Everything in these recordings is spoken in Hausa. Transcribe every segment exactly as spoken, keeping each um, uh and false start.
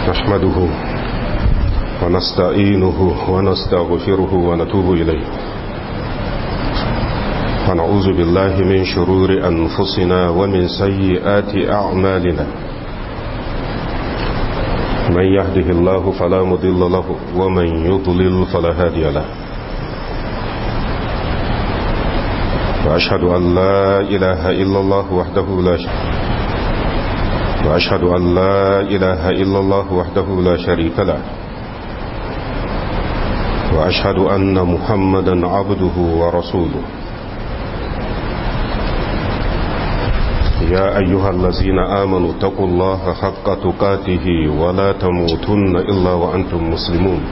نحمده ونستعينه ونستغفره ونتوب إليه ونعوذ بالله من شرور أنفسنا ومن سيئات أعمالنا من يهده الله فلا مضل له ومن يضلل فلا هادي له وأشهد أن لا إله إلا الله وحده لا شريك وأشهد أن لا إله إلا الله وحده لا شريك له وأشهد أن محمدا عبده ورسوله يا أيها الذين آمنوا اتقوا الله حق تقاته ولا تموتن إلا وأنتم مسلمون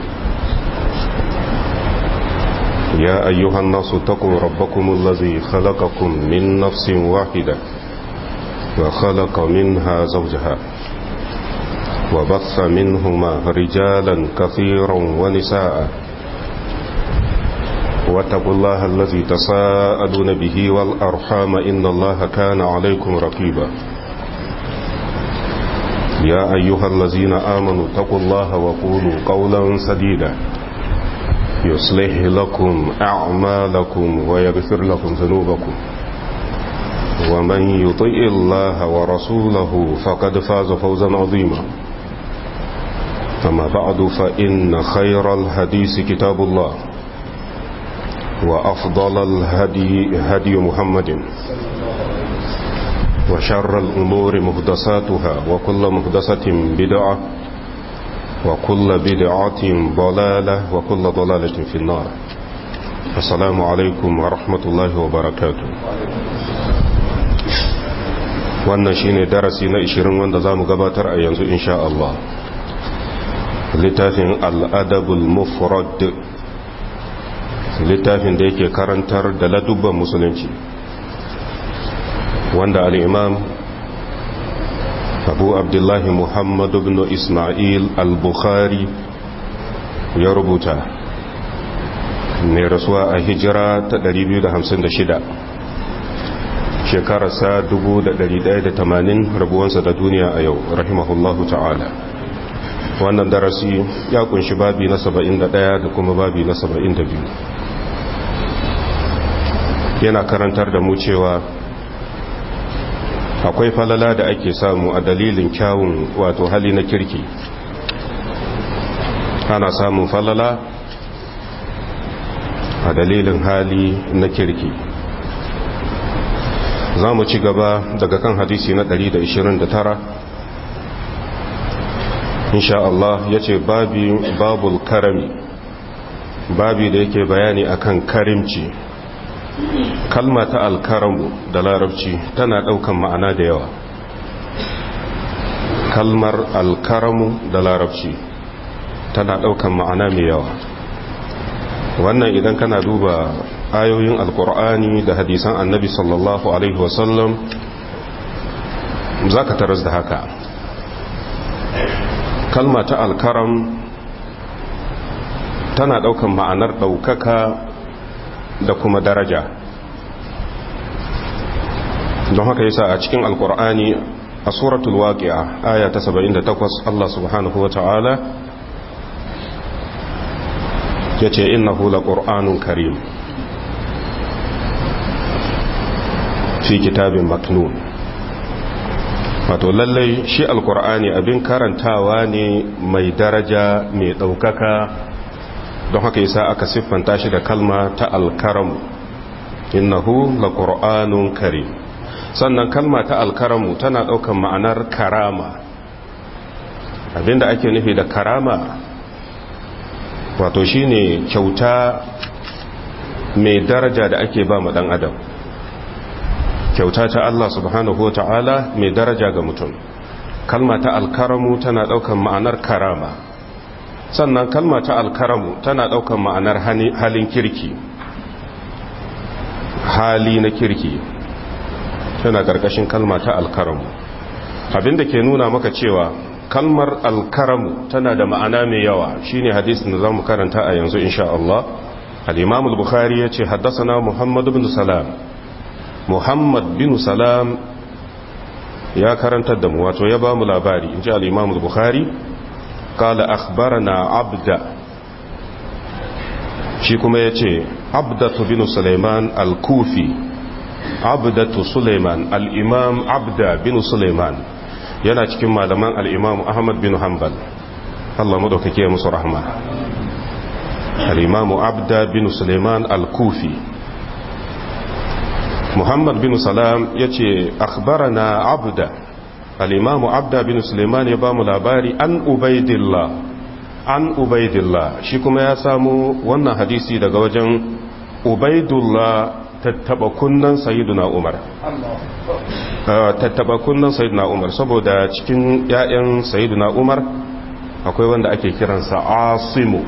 يا أيها الناس اتقوا ربكم الذي خلقكم من نفس واحدة وخلق منها زوجها وبث منهما رجالا كثيرا ونساء واتقوا الله الذي تساءلون به والأرحام إن الله كان عليكم رقيبا يا أيها الذين آمنوا اتقوا الله وقولوا قولا سديدا يصلح لكم أعمالكم ويغفر لكم ذنوبكم ومن يطع الله ورسوله فقد فاز فوزا عظيما أما بعد فإن خير الحديث كتاب الله وأفضل الهدي هدي محمد وشر الأمور محدثاتها وكل محدثة بدعة وكل بدعة ضلالة وكل ضلالة في النار. السلام عليكم ورحمة الله وبركاته. wannan shine darasi na ishirin wanda zamu gabatar a yanzu insha Allah. Littafin al-adabul mufrad, littafin da yake karantar da ladubban musulunci wanda al-imam Abu Abdullah Muhammad ibn Ismail al-Bukhari ya rubuta, mai rasuwa a hijira ta ɗari biyu da hamsin da shida, shekararsa dubu da ɗari ɗaya da tamanin rabuwansa da duniya a yau, rahimahullahu ta'ala. Wannan darasi ya kunshi babi na saba'in da ɗaya da kuma babi na saba'in da biyu. Yana karantar da mu cewa akwai falala da ake samu a dalilin kyawun wato hali na kirki. Ana samun falala a dalilin hali na kirki. Za mu ci gaba daga kan hadisi na ɗari da ishirin da tara insha Allah. Ya ce babul karami, babi da yake bayani akan karimci. Kalma ta alkaramu da larabci tana ɗaukan ma'ana da yawa. Kalmar alkaramu da larabci tana ɗaukan ma'ana mai yawa. Wannan idan kana duba ayoyin alkur'ani da hadisan annabi sallallahu alaihi wasallam za ka taras da haka. Kalma ta alkaram tana ɗaukan ma'anar ɗaukaka da kuma daraja. Don haka yasa a cikin alkur'ani a suratul waqi'a aya ta saba'in da takwas Allah subhanahu wata'ala yace innahu laqur'anun karim fi kitabin maknun. Wato lallai shi alkur'ani abin karantawa ne mai daraja mai ɗaukaka. Don haka yasa aka siffanta shi da kalma ta alkaramu, innahu laqur'anun karim. Sannan kalma ta alkaramu tana ɗaukan ma'anar karama. Abinda ake nufi da karama wato shine kyauta mai daraja da ake ba mu dan adam. Kyauta ta Allah subhanahu wa ta'ala mai daraja ga mutum. Kalma ta alkaramu tana ɗaukan ma'anar karama. Sannan kalma ta alkaramu tana ɗaukan ma'anar halin kirki, hali na kirki tana ƙarƙashin kalma ta alkaramu. Abinda ke nuna maka cewa kalmar alkaramu tana da ma'ana mai yawa shine hadisin da za mu karanta a yanzu insha Allah. Al-Imam al-Bukhari ya ce haddasana Muhammad bin Salam. Muhammad bin Salam ya karantar da mu, wato ya ba mu labari, in ji al-Imam al-Bukhari qala akhbarana abda shi kuma yace abdatu bin sulaiman al-kufi abdatu sulaiman al-imam abda bin sulaiman yana cikin malaman al-imam ahmad bin hanbal Allah madaukake musu rahma al-imam abda bin sulaiman al-kufi muhammad bin salam yace akhbarana abda al-imam abda bin sulaiman ya ba mu labari an ubaidillah an ubaidillah shi kuma ya samu wannan hadisi daga wajen ubaidullah tattaba kunnan sayyiduna umar tattaba kunnan sayyiduna umar saboda cikin ƴaƴan sayyiduna umar akwai wanda ake kiransa asimu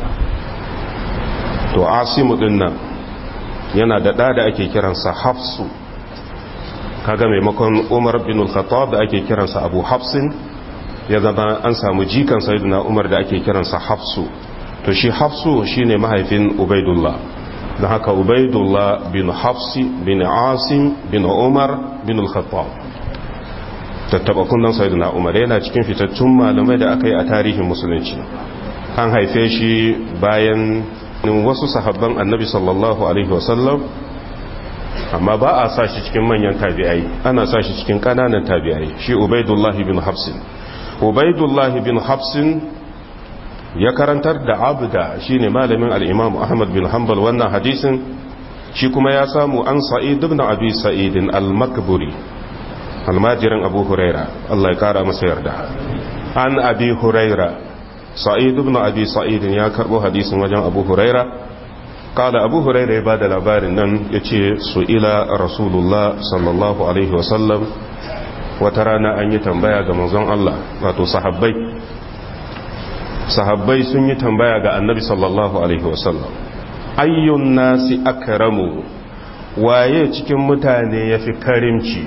to asimu din nan yana da ɗa da ake kiransa hafsu kaga maimakon umar bin al-khattab da ake kiransa abu hafsin ya zama an samu jikan sayyiduna umar da ake kiransa hafsu to shi hafsu shine mahaifin ubaidullah da haka ubaidullah bin hafsi bin asim bin umar bin al-khattab tattaba kunnan sayyiduna umar yana cikin fitattun malamai da aka yi a tarihin musulunci an haife shi bayan wasu sahabban annabi sallallahu alaihi wasallam amma ba a sa shi cikin manyan tabi'ai ana sa shi cikin kananan tabi'ai shi ubaidullah bin hafsin ubaidullah bin hafsin ya karantar da abda shine malamin al-imam ahmad bin hanbal wannan hadisin shi kuma ya samu an sa'id ibn abi sa'id al-makburi almajirin abu huraira Allah ya kara masa yarda an abi huraira sa'id ibn abi sa'id ya karbo hadisin wajen abu huraira kala abu huraira ya bada labarin nan yace su ila rasulullah sallallahu alaihi wasallam wata rana an yi tambaya ga manzon Allah wato sahabbai sahabbai sun yi tambaya ga annabi sallallahu alaihi wasallam ayyun nasi akramu waye cikin mutane yafi karimci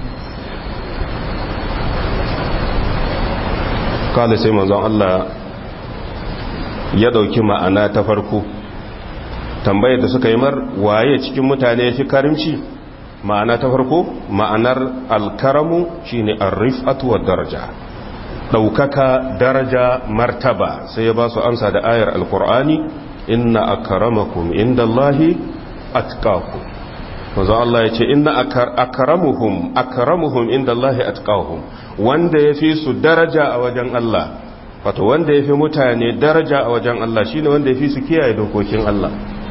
kala sai manzon Allah ya dauki ma'ana ta farko tambayar da suka yi mar waye cikin mutane yafi karimci ma'ana ta farko ma'anar alkaramu shine ar-rif'atu wad daraja daukaka daraja martaba sai ya ba su amsa da ayar alqur'ani inna akramakum indallahi atqakum manzo Allah ya ce inna akramuhum akramuhum indallahi atqahum wanda yafi su daraja a wajen Allah wato wanda yafi mutane daraja a wajen Allah shine wanda yafi su kiyaye dokokin Allah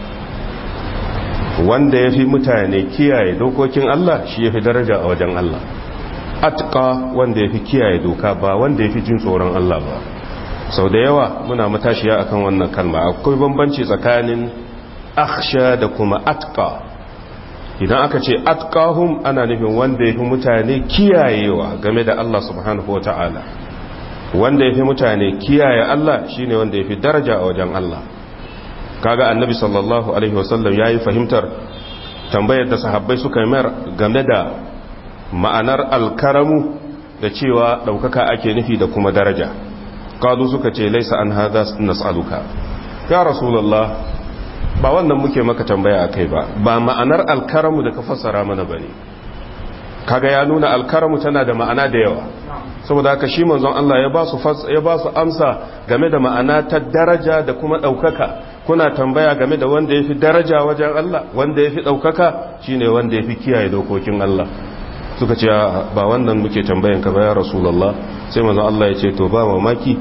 wanda yafi mutane kiyaye dokokin Allah shi yafi daraja a wajen Allah atqa wanda yafi kiyaye doka ba wanda yafi jin tsoron Allah ba sau da yawa muna matashiya akan wannan kalma akwai bambanci tsakanin akhsha da kuma atqa idan aka ce atqahum ana nufin wanda yafi mutane kiyayewa game da Allah subhanahu wataala wanda yafi mutane kiyaye Allah shine wanda yafi daraja a wajen Allah kaga annabi sallallahu alaihi wasallam yayi fahimtar tambayar da sahabbai suka yi mar game da ma'anar alkaramu da cewa daukaka ake nufi da kuma daraja kalu suka ce laisa an hadha nas'aluka ya rasulullah ba wannan muke maka tambaya akai ba ba ma'anar alkaramu da ka fassara mana bane kaga ya nuna alkaramu tana da ma'ana da yawa saboda haka shi manzon Allah ya ba su ya ba su amsa game da ma'ana ta daraja da kuma daukaka kuna tambaya game da wanda yafi daraja wajen Allah wanda yafi daukaka shine wanda yafi kiyaye dokokin Allah suka ce ba wannan muke tambayan ka ba ya rasulullah sai manzon Allah ya ce to ba mamaki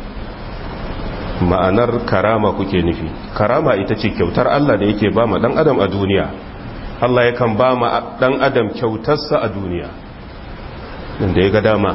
ma'anar karama kuke nufi karama ita ce kyautar Allah da yake ba ma dan adam a duniya Allah yakan ba ma dan adam kyautarsa a duniya inda ya ga dama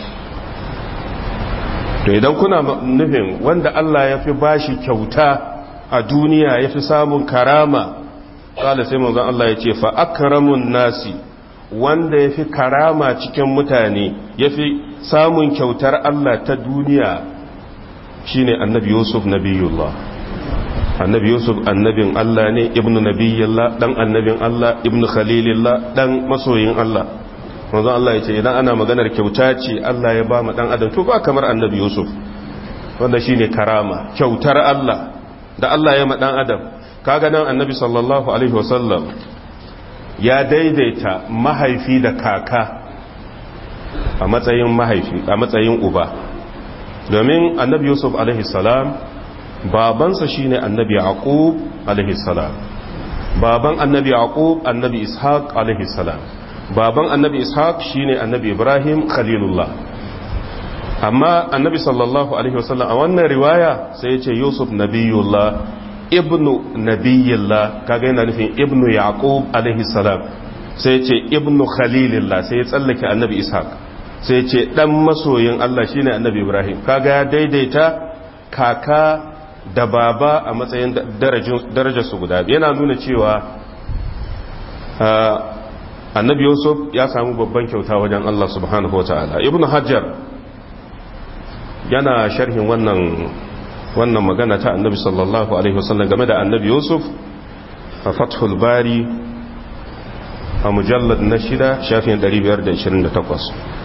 to idan kuna nufin wanda Allah ya fi bashi kyauta a duniya ya fi samun karama kala sai manzon Allah ya ce fa akramun nasi wanda ya fi karama cikin mutane ya fi samun kyautar Allah ta duniya shine annabi Yusuf nabiyullah annabi Yusuf annabin Allah ne ibnu nabiyillah dan annabin Allah ibnu khalilillah dan masoyin Allah manzon Allah ya ce idan ana maganar kyauta ce Allah ya ba mu dan adam to ba kamar annabi Yusuf wanda shine karama kyautar Allah da Allah ya ma dan adam kaga nan annabi sallallahu alaihi wasallam ya daidaita mahaifi da kaka a matsayin mahaifi a matsayin uba domin annabi yusuf alaihi salam babansa shine annabi yaqub alaihi salam, baban annabi yaqub annabi ishaq alaihi salam, baban annabi ishaq shine annabi ibrahim khalilullah. amma annabi sallallahu alaihi wasallam a wannan riwaya sai ya ce yusuf nabiyullah ibnu nabiyillah, kaga yana nufin ibnu yaqub alaihi salam, sai ya ce ibnu khalilillah, sai ya tsallake annabi ishaq, sai ya ce dan masoyin Allah shine annabi ibrahim. kaga ya daidaita kaka da baba a matsayin darajar su guda, yana nuna cewa annabi yusuf ya samu babban kyauta wajen Allah subhanahu wataala. ibnu hajar yana sharhin wannan wannan magana ta annabi sallallahu alaihi wasallam game da annabi yusuf a fathul bari a mujallad na shida shafin ɗari biyar da ishirin da takwas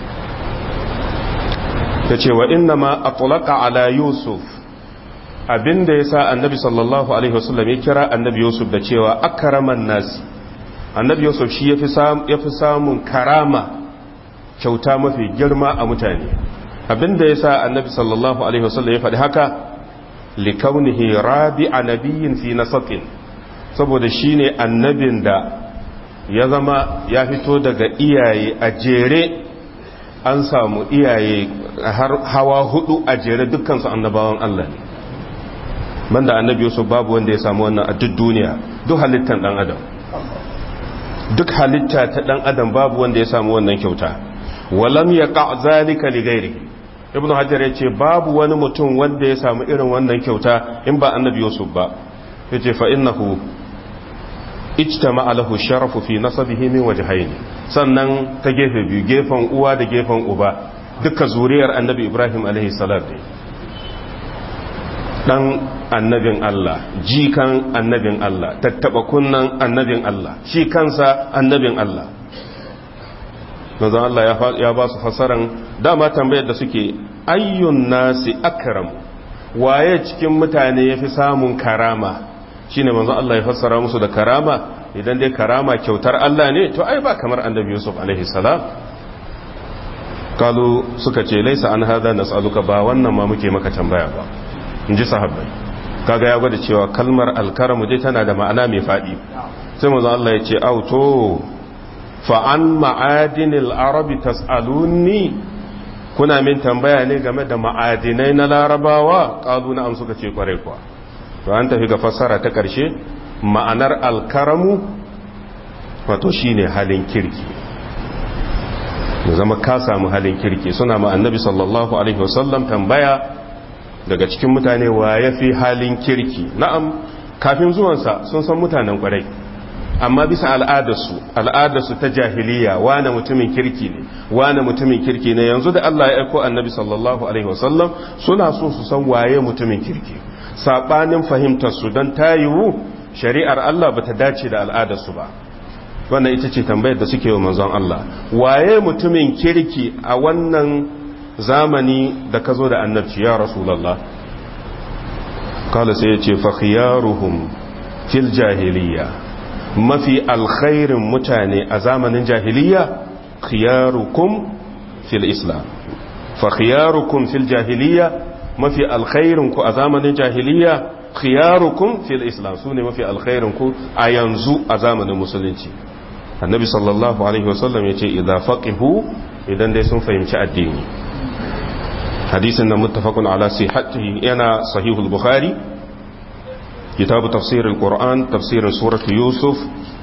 ta ce wa inna ma atlaqa ala yusuf, abinda yasa annabi sallallahu alaihi wasallam ya kira annabi yusuf da cewa akraman nasi, annabi yusuf shi yafi samu yafi samun karama, kyauta mafi girma a mutane. abinda yasa annabi sallallahu alaihi wasallam ya faɗi haka likaunihi rabi'a nabiyyin fi nasatin, saboda shine annabin da ya zama ya fito daga iyaye a jere, an samu iyaye har hawa hudu a jere, dukkan su annabawan Allah ne. banda annabi Yusuf babu wanda ya samu wannan a duk duniya, duk halittar dan adam, duk halitta ta dan adam babu wanda ya samu wannan kyauta. walam yaqa zalika li ghairihi, ibn hajar ya ce babu wani mutum wanda ya samu irin wannan kyauta in ba annabi yusuf ba. ya ce fa innahu ijtama lahu sharafu fi nasabihi min wajhayn, sannan ta gefe biyu, gefen uwa da gefen uba, duka zuriyar annabi ibrahim alaihi salam ne. dan annabin Allah, jikan annabin Allah, tattaba kunnan annabin Allah, shi kansa annabin Allah. manzon Allah ya ba su fasaran dama tambayar da suke, ayyun nasi akram, waye cikin mutane yafi samun karama, shine manzon Allah ya fassara musu da karama. idan dai karama kyautar Allah ne, to ai ba kamar annabi Yusuf alaihi salam. kalu suka ce laisa an hada nas'aluka, ba wannan ma muke maka tambaya ba, inji sahabbai. kaga ya gwada cewa kalmar alkaramu dai tana da ma'ana mai fadi. sai manzon Allah ya ce auto fa'an ma'adinil arabi tas'aluni, kuna min tambaya ne game da ma'adinai na larabawa? ƙalu na amsuka ce kwarai kuwa. to an tafi ga fassara ta ƙarshe, ma'anar alkaramu wato shi ne halin kirki, da zama ka samu halin kirki. suna ma annabi sallallahu alaihi wasallam tambaya daga cikin mutane wa ya fi halin kirki. na'am, kafin zuwansa sun san mutanen kwarai, amma bisa al'adarsu al'adarsu ta jahiliya, wane mutumin kirki ne, wane mutumin kirki ne. yanzu da Allah ya aiko annabi sallallahu alaihi wasallam suna so su san waye mutumin kirki, sabanin fahimtar su don tayiwu shari'ar Allah bata dace da al'adarsu ba. wannan ita ce tambayar da suke wa manzon Allah, waye mutumin kirki a wannan zamani da ka zo da annabci ya rasulullah? kala sai ya ce fa khiyaruhum fil jahiliya, mafi alkhairin mutane a zamanin jahiliya khiyarukum fil islam. fa khiyarukum fil jahiliya, mafi alkhairin ku a zamanin jahiliya, khiyarukum fil islam, sune mafi alkhairin ku a yanzu a zamanin musulunci. annabi sallallahu alaihi wasallam yace idza faqihu, idan dai sun fahimci addini. hadisin da muttafaqun ala sihhatihi yana sahihul bukhari, kitabu tafsirin Qur'an, tafsirin suratu Yusuf,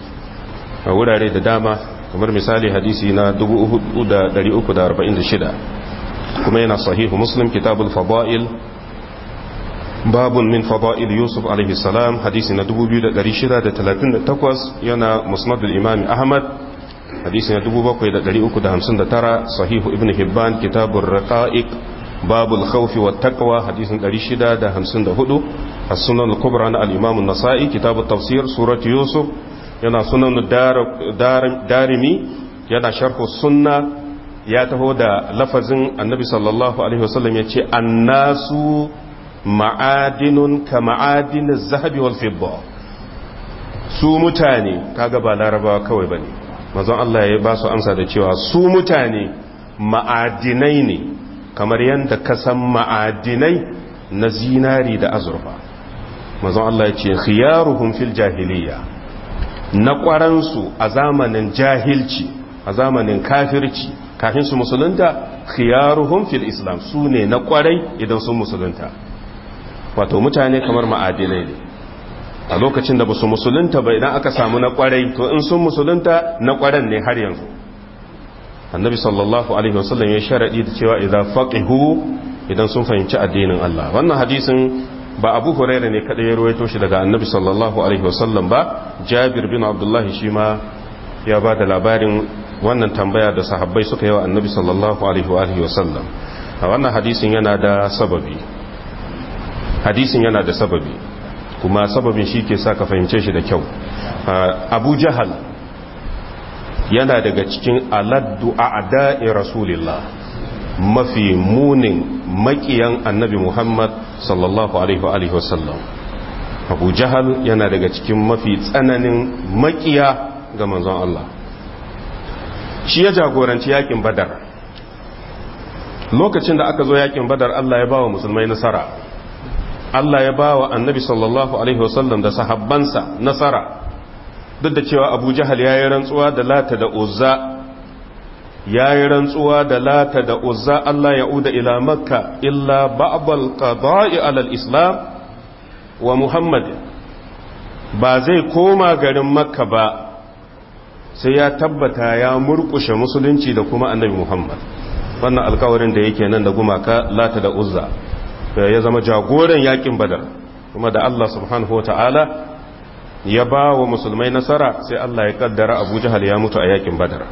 a wurare da dama, kamar misali hadisi na dubu uku da dari uku da arba'in da shida, kuma yana sahihu Muslim, kitabul fada'il, babun min fada'il Yusuf alaihi salam, hadisi na dubu biyu da dari shida da talatin da takwas, yana musnadul imam Ahmad, hadisi na dubu bakwai da dari uku da hamsin da tara, sahihu Ibn Hibban, kitabul raqa'iq, babul khawfi wat taqwa, hadisin dari shida da hamsin da hudu, السنن الكبرى عن الإمام النسائي، كتاب التفسير سورة يوسف، ينا سنن الدار دار دارمي، ينا شرح السنة، ياته دا لفظ النبي صلى الله عليه وسلم يتي الناس معادن كمعادن الذهب والفضة. su mutane kaga ba larabawa kawai bane, manzon Allah ya ba su amsa da cewa su mutane ma'adinai ne kamar yadda ka san ma'adinai na zinari da azurfa. manzon Allah ya ce khiyaruhum fil jahiliya, na kwaransu a zamanin jahilci, a zamanin kafirci kafin su musulunta, khiyaruhum fil islam, su ne na kwarai idan sun musulunta. wato mutane kamar ma'adinai ne, a lokacin da ba su musulunta ba idan aka samu na kwarai to in sun musulunta na kwaran ne har yanzu. annabi sallallahu alaihi wasallam ya sharadi da cewa idza faqihu, idan sun fahimci addinin Allah. wannan hadisin ba Abu Hurairah ne kada ya ruwaito shi daga annabi sallallahu alaihi wasallam ba, Jabir bin Abdullah shi ma ya ba da labarin wannan tambaya da sahabbai suka yi wa annabi sallallahu alaihi wasallam. a wannan hadisin yana da sababi hadisin yana da sababi kuma sababin shi ke sa ka fahimce shi da kyau. Abu Jahal yana daga cikin aladdu a'da'i rasulillah, mafi munin makiyan annabi Muhammad sallallahu alaihi wasallam. Abu Jahal yana daga cikin mafi tsananin makiya ga manzon Allah. Shi ya jagoranci yakin Badar. Lokacin da aka zo yakin Badar, Allah ya bawa musulmai nasara. Allah ya bawa annabi sallallahu alaihi wasallam da sahabbansa nasara. Duk da cewa Abu Jahal ya yi rantsuwa da Lata da Uzza, ya yi rantsuwa da Lata da Uzza Allah ya uda ila Makka illa ba'dal qada'i alal Islam wa Muhammad, ba zai koma garin Makka ba sai ya tabbata ya murkushe musulunci da kuma annabi Muhammad. wannan alkawarin da yake nan da gumaka Lata da Uzza, ya zama jagoran yakin Badar, kuma da Allah subhanahu wa ta'ala ya ba wa musulmai nasara, sai Allah ya kaddara Abu Jahal ya mutu a yakin Badar.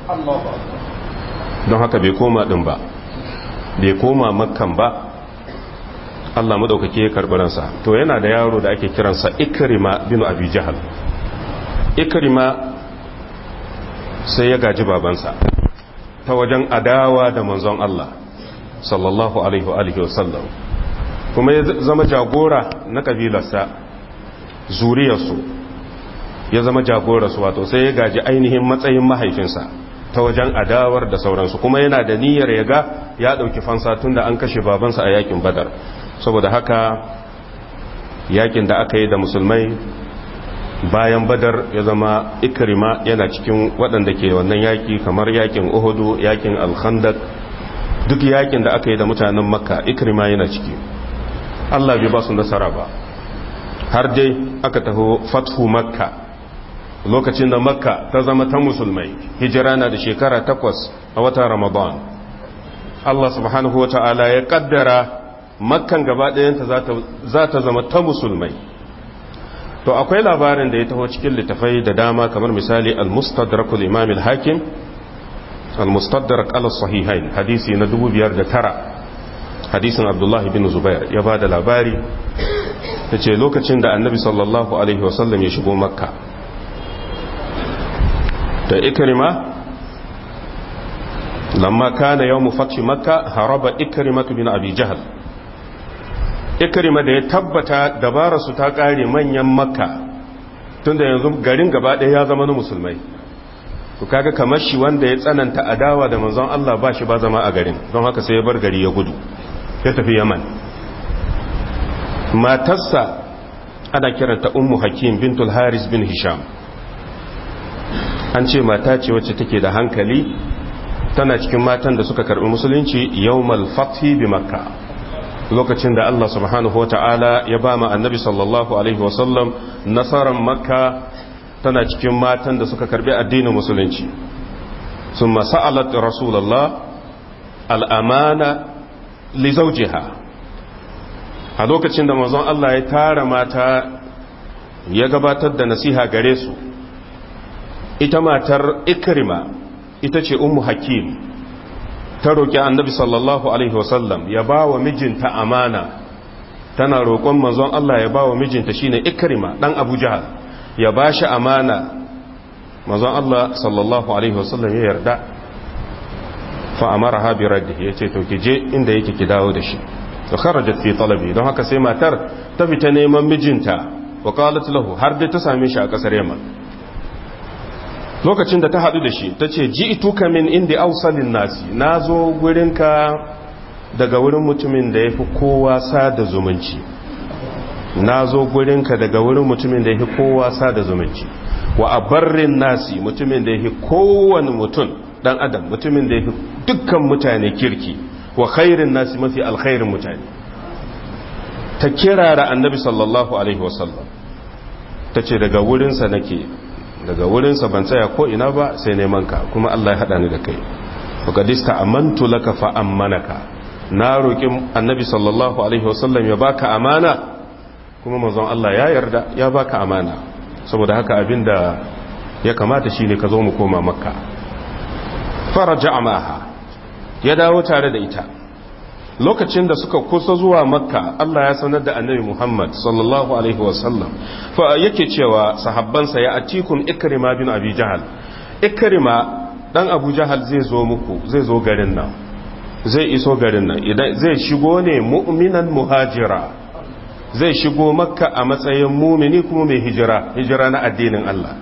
don haka bai koma din ba, bai koma Makkan ba. Allah madaukake ya karbi ransa. To yana da yaro da ake kiransa Ikrima bin Abi Jahal. Ikrima sai ya gaji babansa ta wajen adawa da manzon Allah sallallahu alaihi wa alihi wasallam, kuma ya zama jagora na kabilarsa, zuriyarsu ya zama jagorarsu, wato sai ya gaji ainihin matsayin mahaifinsa ta wajen adawar da sauransu, kuma yana da niyyar ya ga ya dauki fansa tunda an kashe babansa a yakin Badar. saboda haka yakin da aka yi da musulmai bayan Badar ya zama Ikrima yana cikin waɗanda ke wannan yaki, kamar yakin Uhudu, yakin Al-Khandaq, duk yakin da aka yi da mutanen Makka Ikrima yana ciki. Allah bai ba su nasara ba har dai aka taho fathu Makka, lokacin da Makka ta zama ta musulmai. Hijira na da shekara takwas a watan Ramadan. Allah subhanahu wata'ala ya kaddara Makkan gaba ɗayanta za ta zama ta musulmai. To akwai labarin da ya taho cikin littafai da dama, kamar misali al-Mustadrak al-Imam al-Hakim, al-Mustadrak al-Sahihain, hadisi na dubu biyar da tara, hadisin Abdullah bin Zubair ya ba da labari. yace lokacin da Annabi sallallahu alaihi wasallam ya shigo Makka, da Ikrima, lamma kana yawm fath Makka haraba Ikrimah bin Abi Jahl. Ikrima da ya tabbata dabararsu ta kare manyan Makka, tunda yanzu garin gaba ɗaya ya zama na musulmai. to kaga kamar shi wanda ya tsananta adawa da manzon Allah ba shi ba zama a garin, don haka sai ya bar gari ya gudu ya tafi Yaman. Matarsa ana kiranta Ummu Hakim bintul Haris bin Hisham. An ce mata ce wacce take da hankali, tana cikin matan da suka karbi musulunci yawmal fathi bi Makka, lokacin da Allah subhanahu wata'ala ya ba ma annabi sallallahu alaihi wasallam nasarar Makka, tana cikin matan da suka karbi addinin musulunci. sun masa'alat rasulallah al'amana li zawjiha, a lokacin da manzon Allah ya tara mata ya gabatar da nasiha gare su, ita matar Ikrima ita ce Ummu Hakim, ta roƙi annabi sallallahu alaihi wasallam ya ba wa mijinta amana. Tana roƙon manzon Allah ya ba wa mijinta shine Ikrima dan Abu Jahal ya ba shi amana. manzon Allah sallallahu alaihi wasallam ya yarda, fa amaraha bi raddihi, yace to ki je inda yake ki dawo da shi. to kharajat fi talabi, don haka sai matar ta fita neman mijinta, wa qalat lahu, har dai ta same shi a kasar Yaman. lokacin da ta hadu da shi tace ji'tuka min indi awsalin nasi, nazo gurinka daga wurin mutumin da yafi kowa sada zumunci na zo gurinka daga wurin mutumin da yafi kowa sada zumunci wa abarrin nasi mutumin da yafi kowane mutum dan adam mutumin da yafi dukkan mutane kirki wa khairin nasi mafi alkhairin mutane ta kirara annabi sallallahu alaihi wasallam ta ce daga wurinsa nake daga wurinsa ban tsaya ko ina ba sai neman ka kuma Allah ya hada ni da kai faqadista amantu laka fa ammanaka na roki annabi sallallahu alaihi wasallam ya baka amana kuma manzon Allah ya yarda ya baka amana saboda haka abinda ya kamata shine ka zo mu koma makka faraja maha ya dawo tare da ita lokacin da suka kusa zuwa makka Allah ya sanar da annabi Muhammad sallallahu alaihi wasallam fa yake cewa sahabbansa ya atikum ikrima bin abi jahal ikrima dan abu jahal zai zo muku zai zo garin nan zai iso garin nan idan zai shigo ne mu'minan muhajira zai shigo makka a matsayin mumini kuma mai hijira hijira na addinin Allah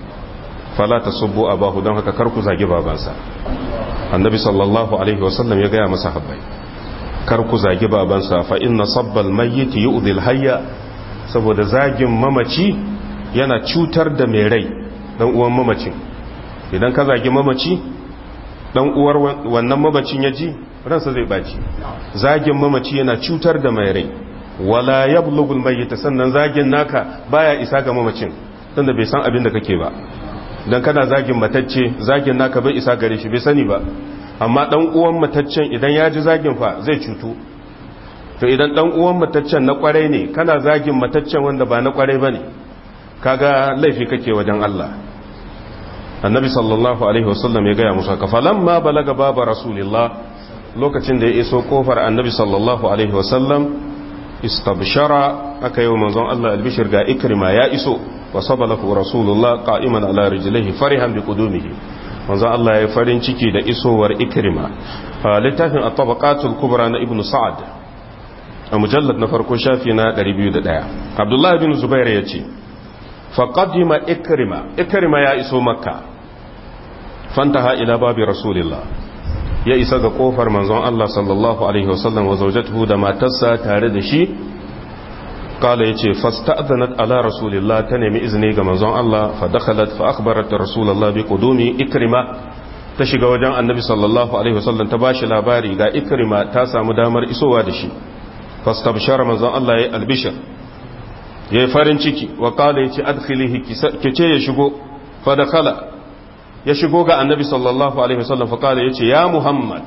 fala tasubbu abahu don haka kar ku zagi babansa annabi sallallahu alaihi wasallam ya ga masa habbai kar ku zagi babansa fa inna sabbal mayyit yu'dhil hayya saboda zagin mamaci yana cutar da mai rai dan uwan mamacin idan ka zagi mamaci dan uwar wannan mamacin ya ji ransa zai baci zagin mamaci yana cutar da mai rai wala yablughul mayyit sannan zagin naka baya isa ga mamacin tunda bai san abin da kake ba dan kana zagin matacce zagin naka bai isa gare shi bai sani ba amma dan uwan mataccen idan ya ji zagin fa zai cutu to idan dan uwan mataccen na kwarai ne kana zagin mataccen wanda ba na kwarai bane kaga laifi kake wajen Allah annabi sallallahu alaihi wasallam ya gaya musa kafalamma balaga baba rasulillah lokacin da ya iso kofar annabi sallallahu alaihi wasallam istabshara aka yi manzon Allah albishir ga ikrima ya iso wa sabalahu rasulullah qa'iman ala rijlihi farihan bi qudumihi manzon Allah ya farin ciki da isowar ikrima littafin at-tabaqatul kubra na ibnu sa'ad a mujallad na farko shafi na ɗari biyu da ɗaya abdullahi bin zubair ya ce fa qadima ikrima ikrima ya iso makka fantaha ila babi rasulillah ya isa ga kofar manzon Allah sallallahu alaihi wasallam wa zawjatuhu da matarsa tare da shi kala yace fasta'dhanat ala rasulillah ta nemi izini ga manzon Allah fa dakhalat fa akhbarat rasulullah bi qudumi ikrima ta shiga wajen annabi sallallahu alaihi wasallam ta bashi labari ga ikrima ta samu damar isowa da shi fastabshara manzon Allah ya albishir yayi farin ciki wa kala yace adkhilihi kice ya shigo fa dakhala ya shigo ga annabi sallallahu alaihi wasallam fa kala yace ya muhammad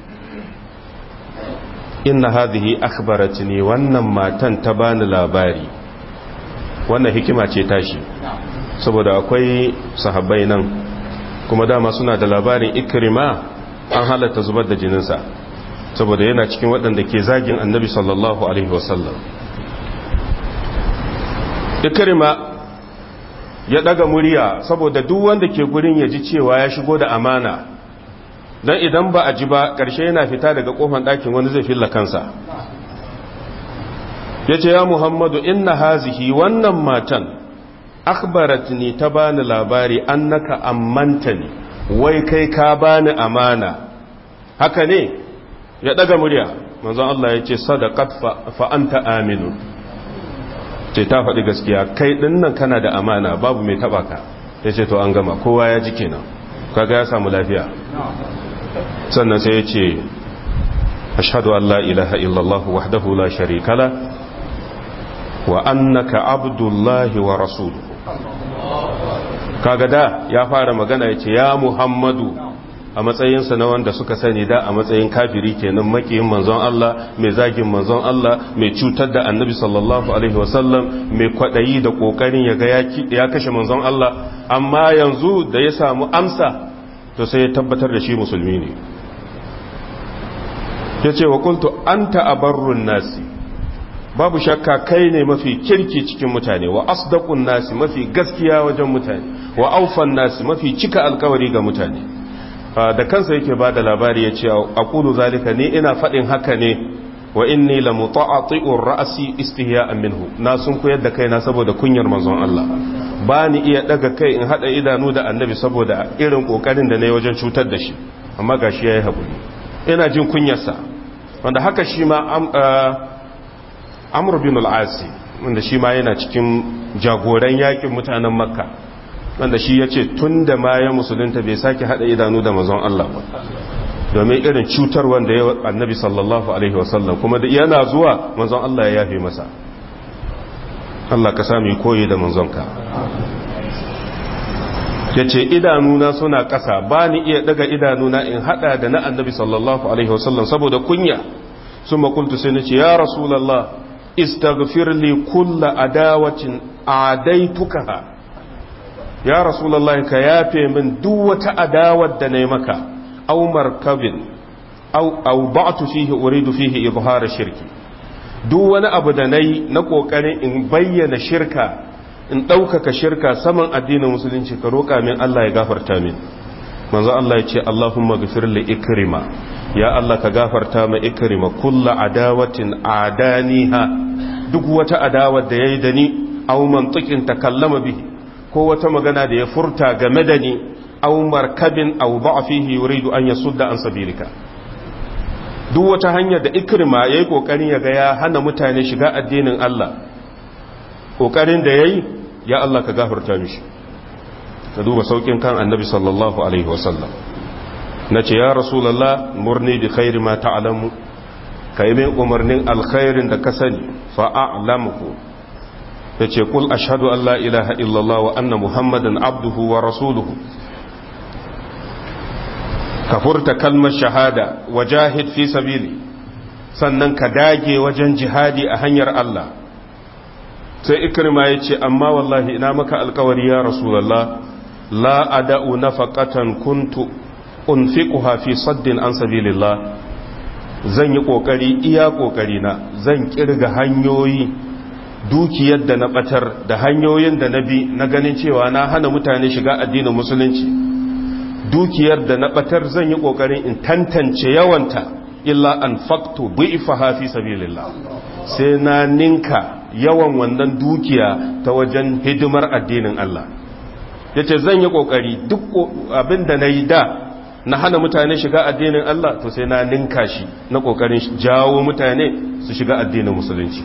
inna hadhihi akhbaratni wannan matan ta bani labari wannan hikima ce tashi saboda akwai sahabbai nan kuma dama suna da labarin ikrima an halatta zubar da jininsa saboda yana cikin waɗanda ke zagin annabi sallallahu alaihi wasallam ikrima ya daga murya saboda duk wanda ke gurin ya ji cewa ya shigo da amana don idan ba a ji ba ƙarshe yana fita daga ƙofan ɗakin wani zai filla kansa ya ce ya muhammadu inna hazihi wannan matan akhbaratni ta bani labari annaka ammantani wai kai ka bani amana haka ne ya daga murya manzon Allah ya ce sadaqat fa anta aminu ce ta faɗi gaskiya kai ɗin nan kana da amana babu mai taɓa ka ya ce to an gama kowa ya ji kenan kaga ya samu lafiya sannan sai ya ce ashhadu an la ilaha illallah wahdahu la sharika la wa annaka abdullahi wa rasuluhu kaga da ya fara magana ya ce ya muhammadu a matsayinsa na wanda suka sani da a matsayin kafiri kenan makiyin manzon Allah mai zagin manzon Allah mai cutar da annabi sallallahu alaihi wasallam mai kwadayi da kokarin ya ga ya kashe manzon Allah amma yanzu da ya samu amsa to sai ya tabbatar da shi musulmi ne yace wa qultu anta abarrun nasi babu shakka kai ne mafi kirki cikin mutane wa asdaqun nasi mafi gaskiya wajen mutane wa aufan nasi mafi cika alkawari ga mutane da kansa yake ba da labari ya ce a ƙudu zalika ni ina faɗin haka ne wa inni la muta'ati'ur ra'si istihya'an minhu na sun koyar da kaina saboda kunyar manzon Allah ba ni iya daga kai in hada idanu da annabi saboda irin kokarin da nayi wajen cutar da shi amma gashi yayi hakuri ina jin kunyarsa wanda haka shi ma Amr bin al-As wanda shi ma yana cikin jagoran yakin mutanen Makka wanda shi yace tunda ma ya musulunta bai sake hada idanu da manzon Allah ba domin irin cutar wanda ya annabi sallallahu alaihi wasallam kuma da yana zuwa manzon Allah ya yafe masa Allah ka sami koyi da manzonka yace idanuna suna ƙasa ba ni iya daga idanuna in hada da na annabi sallallahu alaihi wasallam saboda kunya summa qultu sai nace ya rasulullah istaghfir li kull adawatin adaituka ya rasulullah ka yafe min duk wata adawar da nayi maka aw markabin aw aw ba'tu fihi uridu fihi izhar shirki duk wani abu da nayi na kokarin in bayyana shirka in ɗaukaka shirka saman addinin musulunci ka roƙa min Allah ya gafarta min manzo Allah ya ce Allahumma ghfir li ikrima ya Allah ka gafarta ma ikrima kullu adawatin adaniha duk wata adawar da yayi da ni aw mantiqin takallama bihi ko wata magana da ya furta game da ni aw markabin aw ba'a fihi yuridu an yasudda an sabilika duk wata hanyar da ikrima yayi kokarin ya ga ya hana mutane shiga addinin Allah kokarin da yayi ya Allah ka gafarta mishi ka duba saukin kan annabi sallallahu alaihi wasallam nace ya rasulullah murni bi khairi ma ta'lamu kai mai umarnin alkhairin da ka sani fa a'lamuhu yace kul ashhadu an la ilaha illallah wa anna muhammadan abduhu wa rasuluhu ka furta kalmar shahada wajahid fi sabili sannan ka dage wajen jihadi a hanyar Allah sai ikrima ya ce amma wallahi ina maka alkawari ya rasulallah la ada'u nafaqatan kuntu unfiquha fi saddin an sabilillah zan yi kokari iya kokari na zan kirga hanyoyi dukiyar da na batar da hanyoyin da na bi na ganin cewa na hana mutane shiga addinin musulunci dukiyar da na batar zan yi kokarin in tantance yawanta illa anfaqtu bi'faha fi sabilillah sai na ninka yawan wannan dukiya ta wajen hidimar addinin Allah ya ce zan yi ƙoƙari duk abin da na yi da na hana mutane shiga addinin Allah to sai na ninka shi na ƙoƙarin jawo mutane su shiga addinin musulunci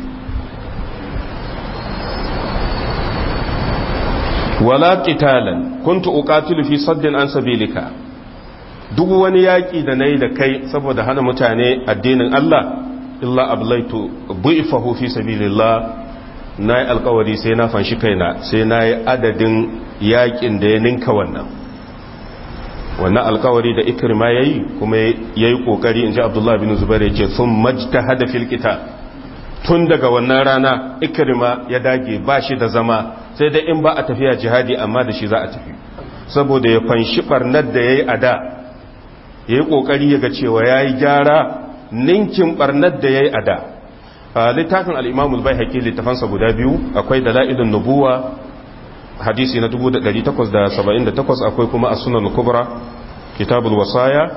wala qitalan kuntu uqatilu fi saddin an sabilika duk wani yaƙi da nayi da kai saboda hana mutane addinin Allah illa ablaitu bu'ifahu fi sabilillah nayi alƙawari sai na fanshi kaina sai nayi adadin yakin da ya ninka wannan wannan alƙawari da ikrima yayi kuma yayi kokari inji Abdullah bin Zubair yace sun majtahada fil qital tun daga wannan rana ikrima ya dage ba shi da zama sai dai in ba a tafiya jihadi amma da shi za a tafi saboda ya fanshi barnar da yayi ada yayi kokari ya ga cewa yayi gyara ninkin barnar da ya yi a da littafin al'imamul bai haƙi littafansa guda biyu akwai da la'idun nubuwa hadisi na dubu da ɗari takwas da saba'in da takwas akwai kuma a sunan kubra kitabul wasaya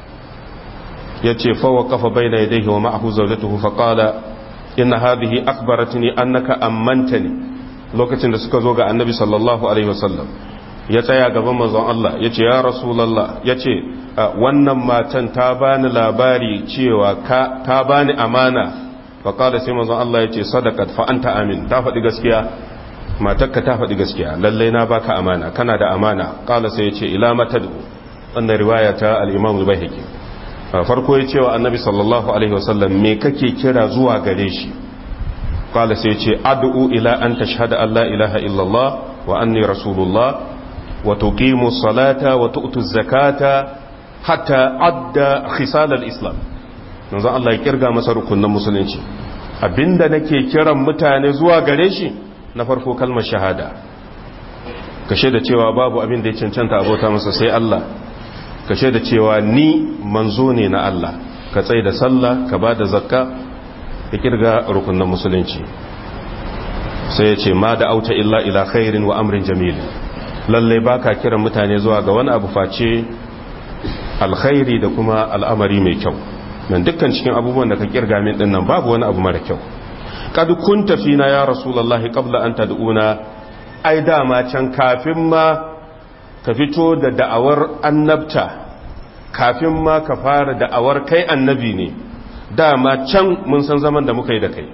ya ce fawa kafa bai na yadda wa ma'ahu zaulatuhu faƙala ina haɗihi akbaratini annaka ammantani lokacin da suka zo ga annabi sallallahu alaihi wasallam ya tsaya gaban manzon Allah ya ce ya rasulallah ya ce wannan matan ta bani labari cewa ta bani amana faƙada sai manzon Allah ya ce sadakat fa'anta amin ta faɗi gaskiya matakka ta faɗi gaskiya lallai na baka amana kana da amana ƙala sai ya ce ila matadu wannan riwaya ta al-imam al-baihaqi farko ya ce wa annabi sallallahu alaihi wasallam me kake kira zuwa gare shi ƙala sai ya ce ad'u ila an tashhada an la ilaha illallah wa anni rasulullah wa tuqimu salata wa tu'tu zakata hatta adda khisal al-islam manzo Allah ya kirga masa rukunin musulunci abinda nake kiran mutane zuwa gare shi na farko kalmar shahada kashe da cewa babu abin da ya cancanta abota masa sai Allah kashe da cewa ni manzo ne na Allah ka tsai da sallah ka bada zakka ya kirga rukunin musulunci sai ya ce ma da auta illa ila khairin wa amrin jamil lalle baka kiran mutane zuwa ga wani abu face alkhairi da kuma al'amari mai kyau nan dukkan cikin abubuwan da ka kirga min din nan babu wani abu mara kyau kad kunta fina ya rasulullahi qabla an tad'una ai dama can kafin ma ka fito da da'awar annabta kafin ma ka fara da'awar kai annabi ne dama can mun san zaman da muka yi da kai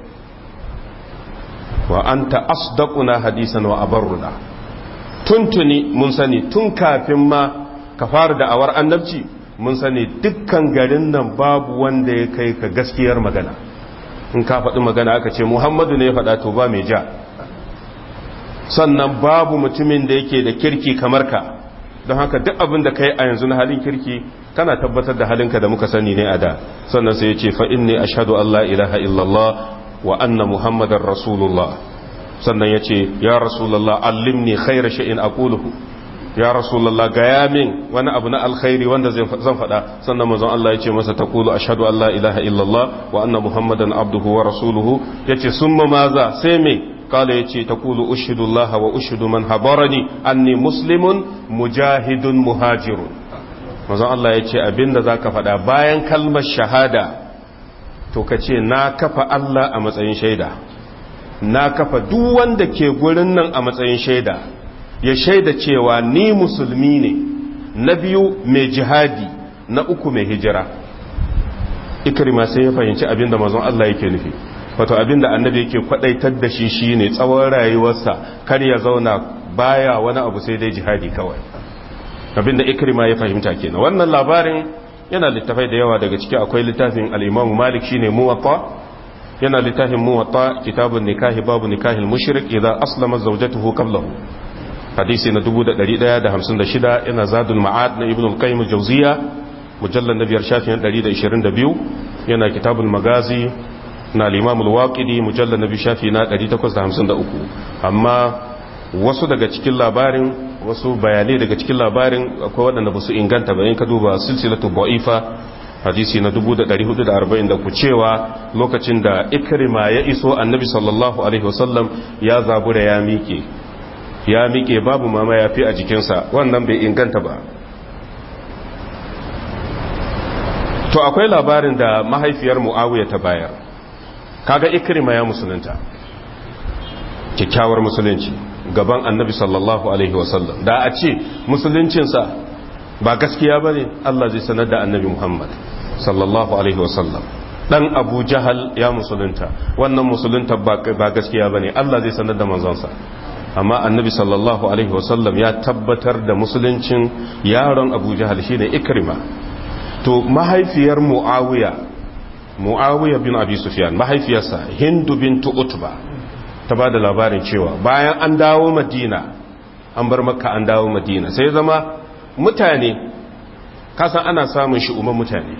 wa anta asdaquna hadisan wa abarruna tuntuni mun sani tun kafin ma ka fara da'awar annabci mun sani dukkan garin nan babu wanda ya kai ka gaskiyar magana in ka faɗi magana aka ce Muhammadu ne ya faɗa to ba mai ja sannan babu mutumin da yake da kirki kamar ka don haka duk abin da kai a yanzu na halin kirki kana tabbatar da halinka da muka sani ne a da sannan sai ya ce fa inni ashhadu an la ilaha illallah wa anna muhammadar rasulullah sannan ya ce ya rasulullah allimni khayra shay'in aquluhu ya rasulullah gaya min wani abu na alkhairi wanda zan faɗa sannan manzon Allah ya ce masa taqulu ashhadu an la ilaha illallah wa anna muhammadan abduhu wa rasuluhu yace summa maza sai me kala yace taqulu ushhidu Allah wa ushhidu man habarani anni muslimun mujahidun muhajirun manzon Allah yace abinda zaka faɗa bayan kalmar shahada to kace na kafa Allah a matsayin shaida na kafa duk wanda ke gurin nan a matsayin shaida ya shaida cewa ni musulmi ne na biyu mai jihadi na uku mai hijira ikrima sai ya fahimci abinda manzon Allah yake nufi wato abinda annabi yake kwadaitar da shi shine tsawon rayuwarsa kar ya zauna baya wani abu sai dai jihadi kawai abinda ikrima ya fahimta kenan wannan labarin yana littafai da yawa daga ciki akwai littafin al-Imam Malik shine Muwatta yana littafin Muwatta kitabun nikahi babu nikahil mushrik idza aslama zawjatuhu qablahu hadisi na dubu ɗari ɗaya da hamsin da shida yana zadul ma'ad na ibn al-qayyim al-jawziya mujallal na biyar shafin ɗari da ishirin da biyu yana kitabul magazi na al-imam al-waqidi mujallal na biyu shafi na ɗari takwas da hamsin da uku amma wasu daga cikin labarin wasu bayanai daga cikin labarin akwai waɗanda ba su inganta ba in ka duba silsilatu da'ifa hadisi na dubu ɗari hudu da arba'in da ku cewa lokacin da ikrima ya iso annabi sallallahu alaihi wasallam ya zabura ya miƙe ya miƙe babu mama ya fi a jikinsa wannan bai inganta ba to akwai labarin da mahaifiyar mu'awiya ta bayar kaga ikrima ya musulunta kyakkyawar musulunci gaban annabi sallallahu alaihi wasallam da a ce musuluncinsa ba gaskiya ba ne Allah zai sanar da annabi Muhammad sallallahu alaihi wasallam dan abu jahal ya musulunta wannan musulunta ba gaskiya ba ne Allah zai sanar da manzonsa amma annabi sallallahu alaihi wasallam ya tabbatar da musuluncin yaron abu jahal shine ikrima to mahaifiyar muawiya muawiya bin abi sufyan mahaifiyarsa hindu bintu utba ta ba da labarin cewa bayan an dawo madina an bar makka an dawo madina sai zama mutane kasan ana samun shi'uman mutane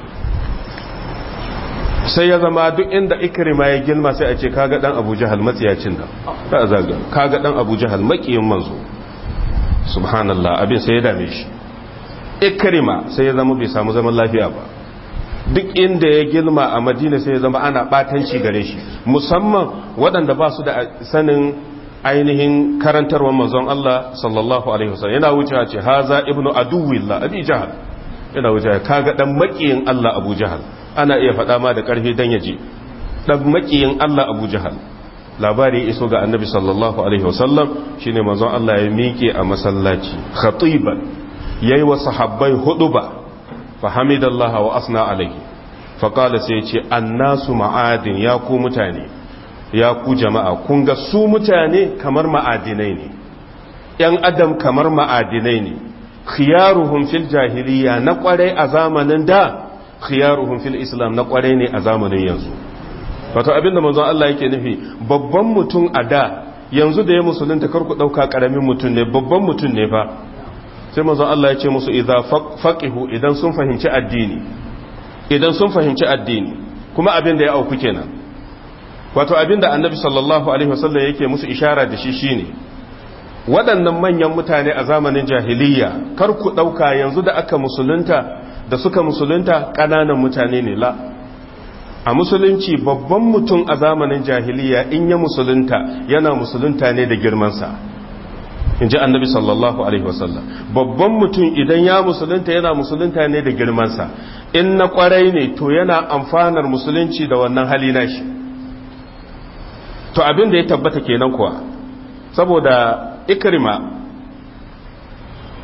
sai ya zama duk inda ikrima ya gilma sai a ce kaga dan abu jahal matsiyacin nan ta zaga kaga dan abu jahal makiyin manzo subhanallah abin sai ya dame shi ikrima sai ya zama bai samu zaman lafiya ba duk inda ya gilma a madina sai ya zama ana batanci gare shi musamman waɗanda ba su da sanin ainihin karantarwar manzon Allah sallallahu alaihi wasallam yana wucewa ce haza ibnu aduwillah abi jahal yana wucewa kaga dan makiyin Allah abu jahal ana iya faɗa ma da ƙarfi dan yaji dan makiyin Allah abu jahal labari iso ga annabi sallallahu alaihi wasallam shine manzon Allah ya miƙe a masallaci khatiban yayi wa sahabbai huduba fa hamidallahi wa asna alaihi fa qala sai ce annasu ma'adin ya ku mutane ya ku jama'a kun ga su mutane kamar ma'adinai ne yan adam kamar ma'adinai ne khiyaruhum fil jahiliya na kwarai a zamanin da khiyaruhum fil islam na kwarai ne a zamanin yanzu wato abinda manzon Allah yake nufi babban mutum a da yanzu da ya musulunta karku dauka karamin mutum ne babban mutum ne fa sai manzon Allah ya ce musu idza faqihu idan sun fahimci addini idan sun fahimci addini kuma abin da ya auku kenan wato abin da annabi sallallahu alaihi wasallam yake musu ishara da shi shine waɗannan manyan mutane a zamanin jahiliya kar ku dauka yanzu da aka musulunta da suka musulunta ƙananan mutane ne la a musulunci babban mutum a zamanin jahiliya in ya musulunta yana musulunta ne da girmansa in ji annabi sallallahu alaihi wasallam babban mutum idan ya musulunta yana musulunta ne da girmansa in na kwarai ne to yana amfanar musulunci da wannan hali nashi to abin da ya tabbata kenan kuwa saboda ikrima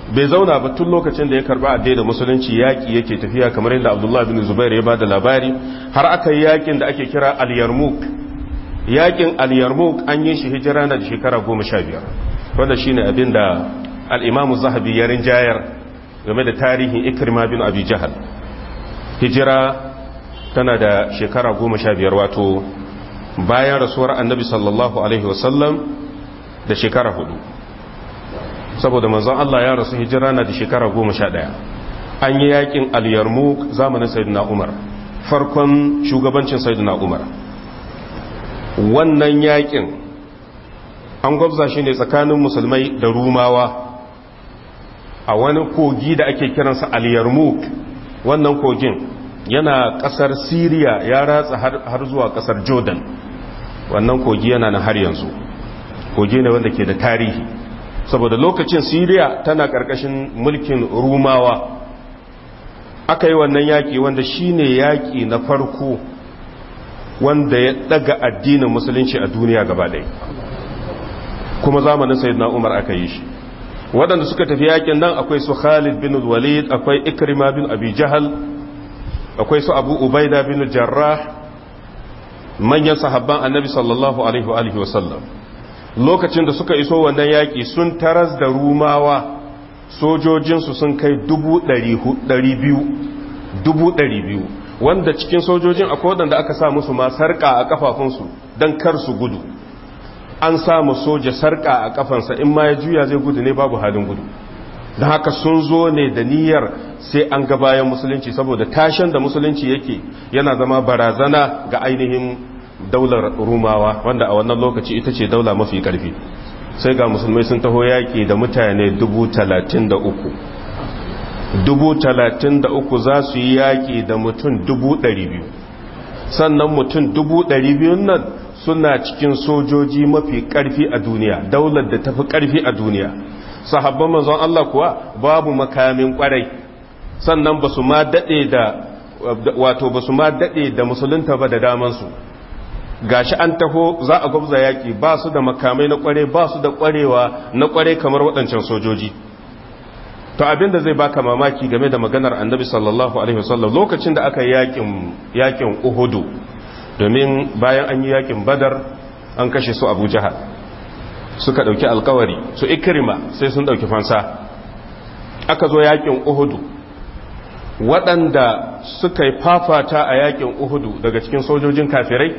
bai zauna ba tun lokacin da ya karba addinin musulunci yaki yake tafiya kamar yadda Abdullah bin Zubair ya bada labari har aka yi yakin da ake kira al-Yarmouk. Yakin al-Yarmouk an yi shi hijira na da shekara goma sha biyar wanda shine abin da al-Imam Zahabi ya rinjayar game da tarihin Ikrima bin Abi Jahal. Hijira tana da shekara goma sha biyar wato bayan rasuwar annabi sallallahu alaihi wasallam da shekara hudu, saboda manzon Allah ya rasu hijira na da shekara goma sha ɗaya. An yi yakin al-Yarmouk zamanin Sayyidina Umar, farkon shugabancin Sayyidina Umar. Wannan yakin an gwabza shi ne tsakanin musulmai da Rumawa a wani kogi da ake kiransa al-Yarmouk. Wannan kogin yana kasar Siriya ya ratsa har zuwa kasar Jordan. Wannan kogi yana na har yanzu, kogi ne wanda ke da tarihi, saboda lokacin Siriya tana karkashin mulkin Rumawa. Aka yi wannan yaki wanda shine yaki na farko wanda ya daga addinin musulunci a duniya gaba ɗaya, kuma zamanin Sayyidina Umar aka yi shi. Waɗanda suka tafi yakin nan akwai su Khalid bin Walid, akwai Ikrima bin Abi Jahal, akwai su Abu Ubaida bin Jarrah, manyan sahabban Annabi sallallahu alaihi wa sallam. Lokacin da suka iso wannan yaki sun taras da Rumawa, sojojinsu sun kai dubu ɗari biyu, dubu ɗari biyu, wanda cikin sojojin akwai waɗanda aka sa musu ma sarƙa a kafafunsu don kar su gudu. An samu soja sarƙa a kafansa, in ma ya juya zai gudu ne babu halin gudu. Da haka sun zo ne da niyyar sai an ga bayan musulunci, saboda tashin da musulunci yake yana zama barazana ga ainihin daular Rumawa, wanda a wannan lokaci ita ce daula mafi ƙarfi. Sai ga musulmai sun taho yaƙi da mutane dubu talatin da uku. Dubu talatin da uku za su yi yaƙi da mutum dubu ɗari biyu. Sannan mutum dubu ɗari biyun nan suna cikin sojoji mafi ƙarfi a duniya, daular da tafi ƙarfi a duniya. Sahabban manzon Allah kuwa babu makamin ƙwarai, sannan ba su ma daɗe da wato ba su ma daɗe da musulunta ba da damansu. Gashi an taho za a gwabza yaƙi, ba su da makamai na ƙware, ba su da ƙwarewa na ƙware kamar waɗancan sojoji. To abin da zai baka mamaki game da maganar annabi sallallahu alaihi wasallam lokacin da aka yi yaƙin yaƙin Uhudu, domin bayan an yi yaƙin Badar an kashe su Abu Jahal, suka ɗauki alkawari su Ikrima sai sun ɗauki fansa. Aka zo yaƙin Uhudu, waɗanda suka yi fafata a yaƙin Uhudu daga cikin sojojin kafirai,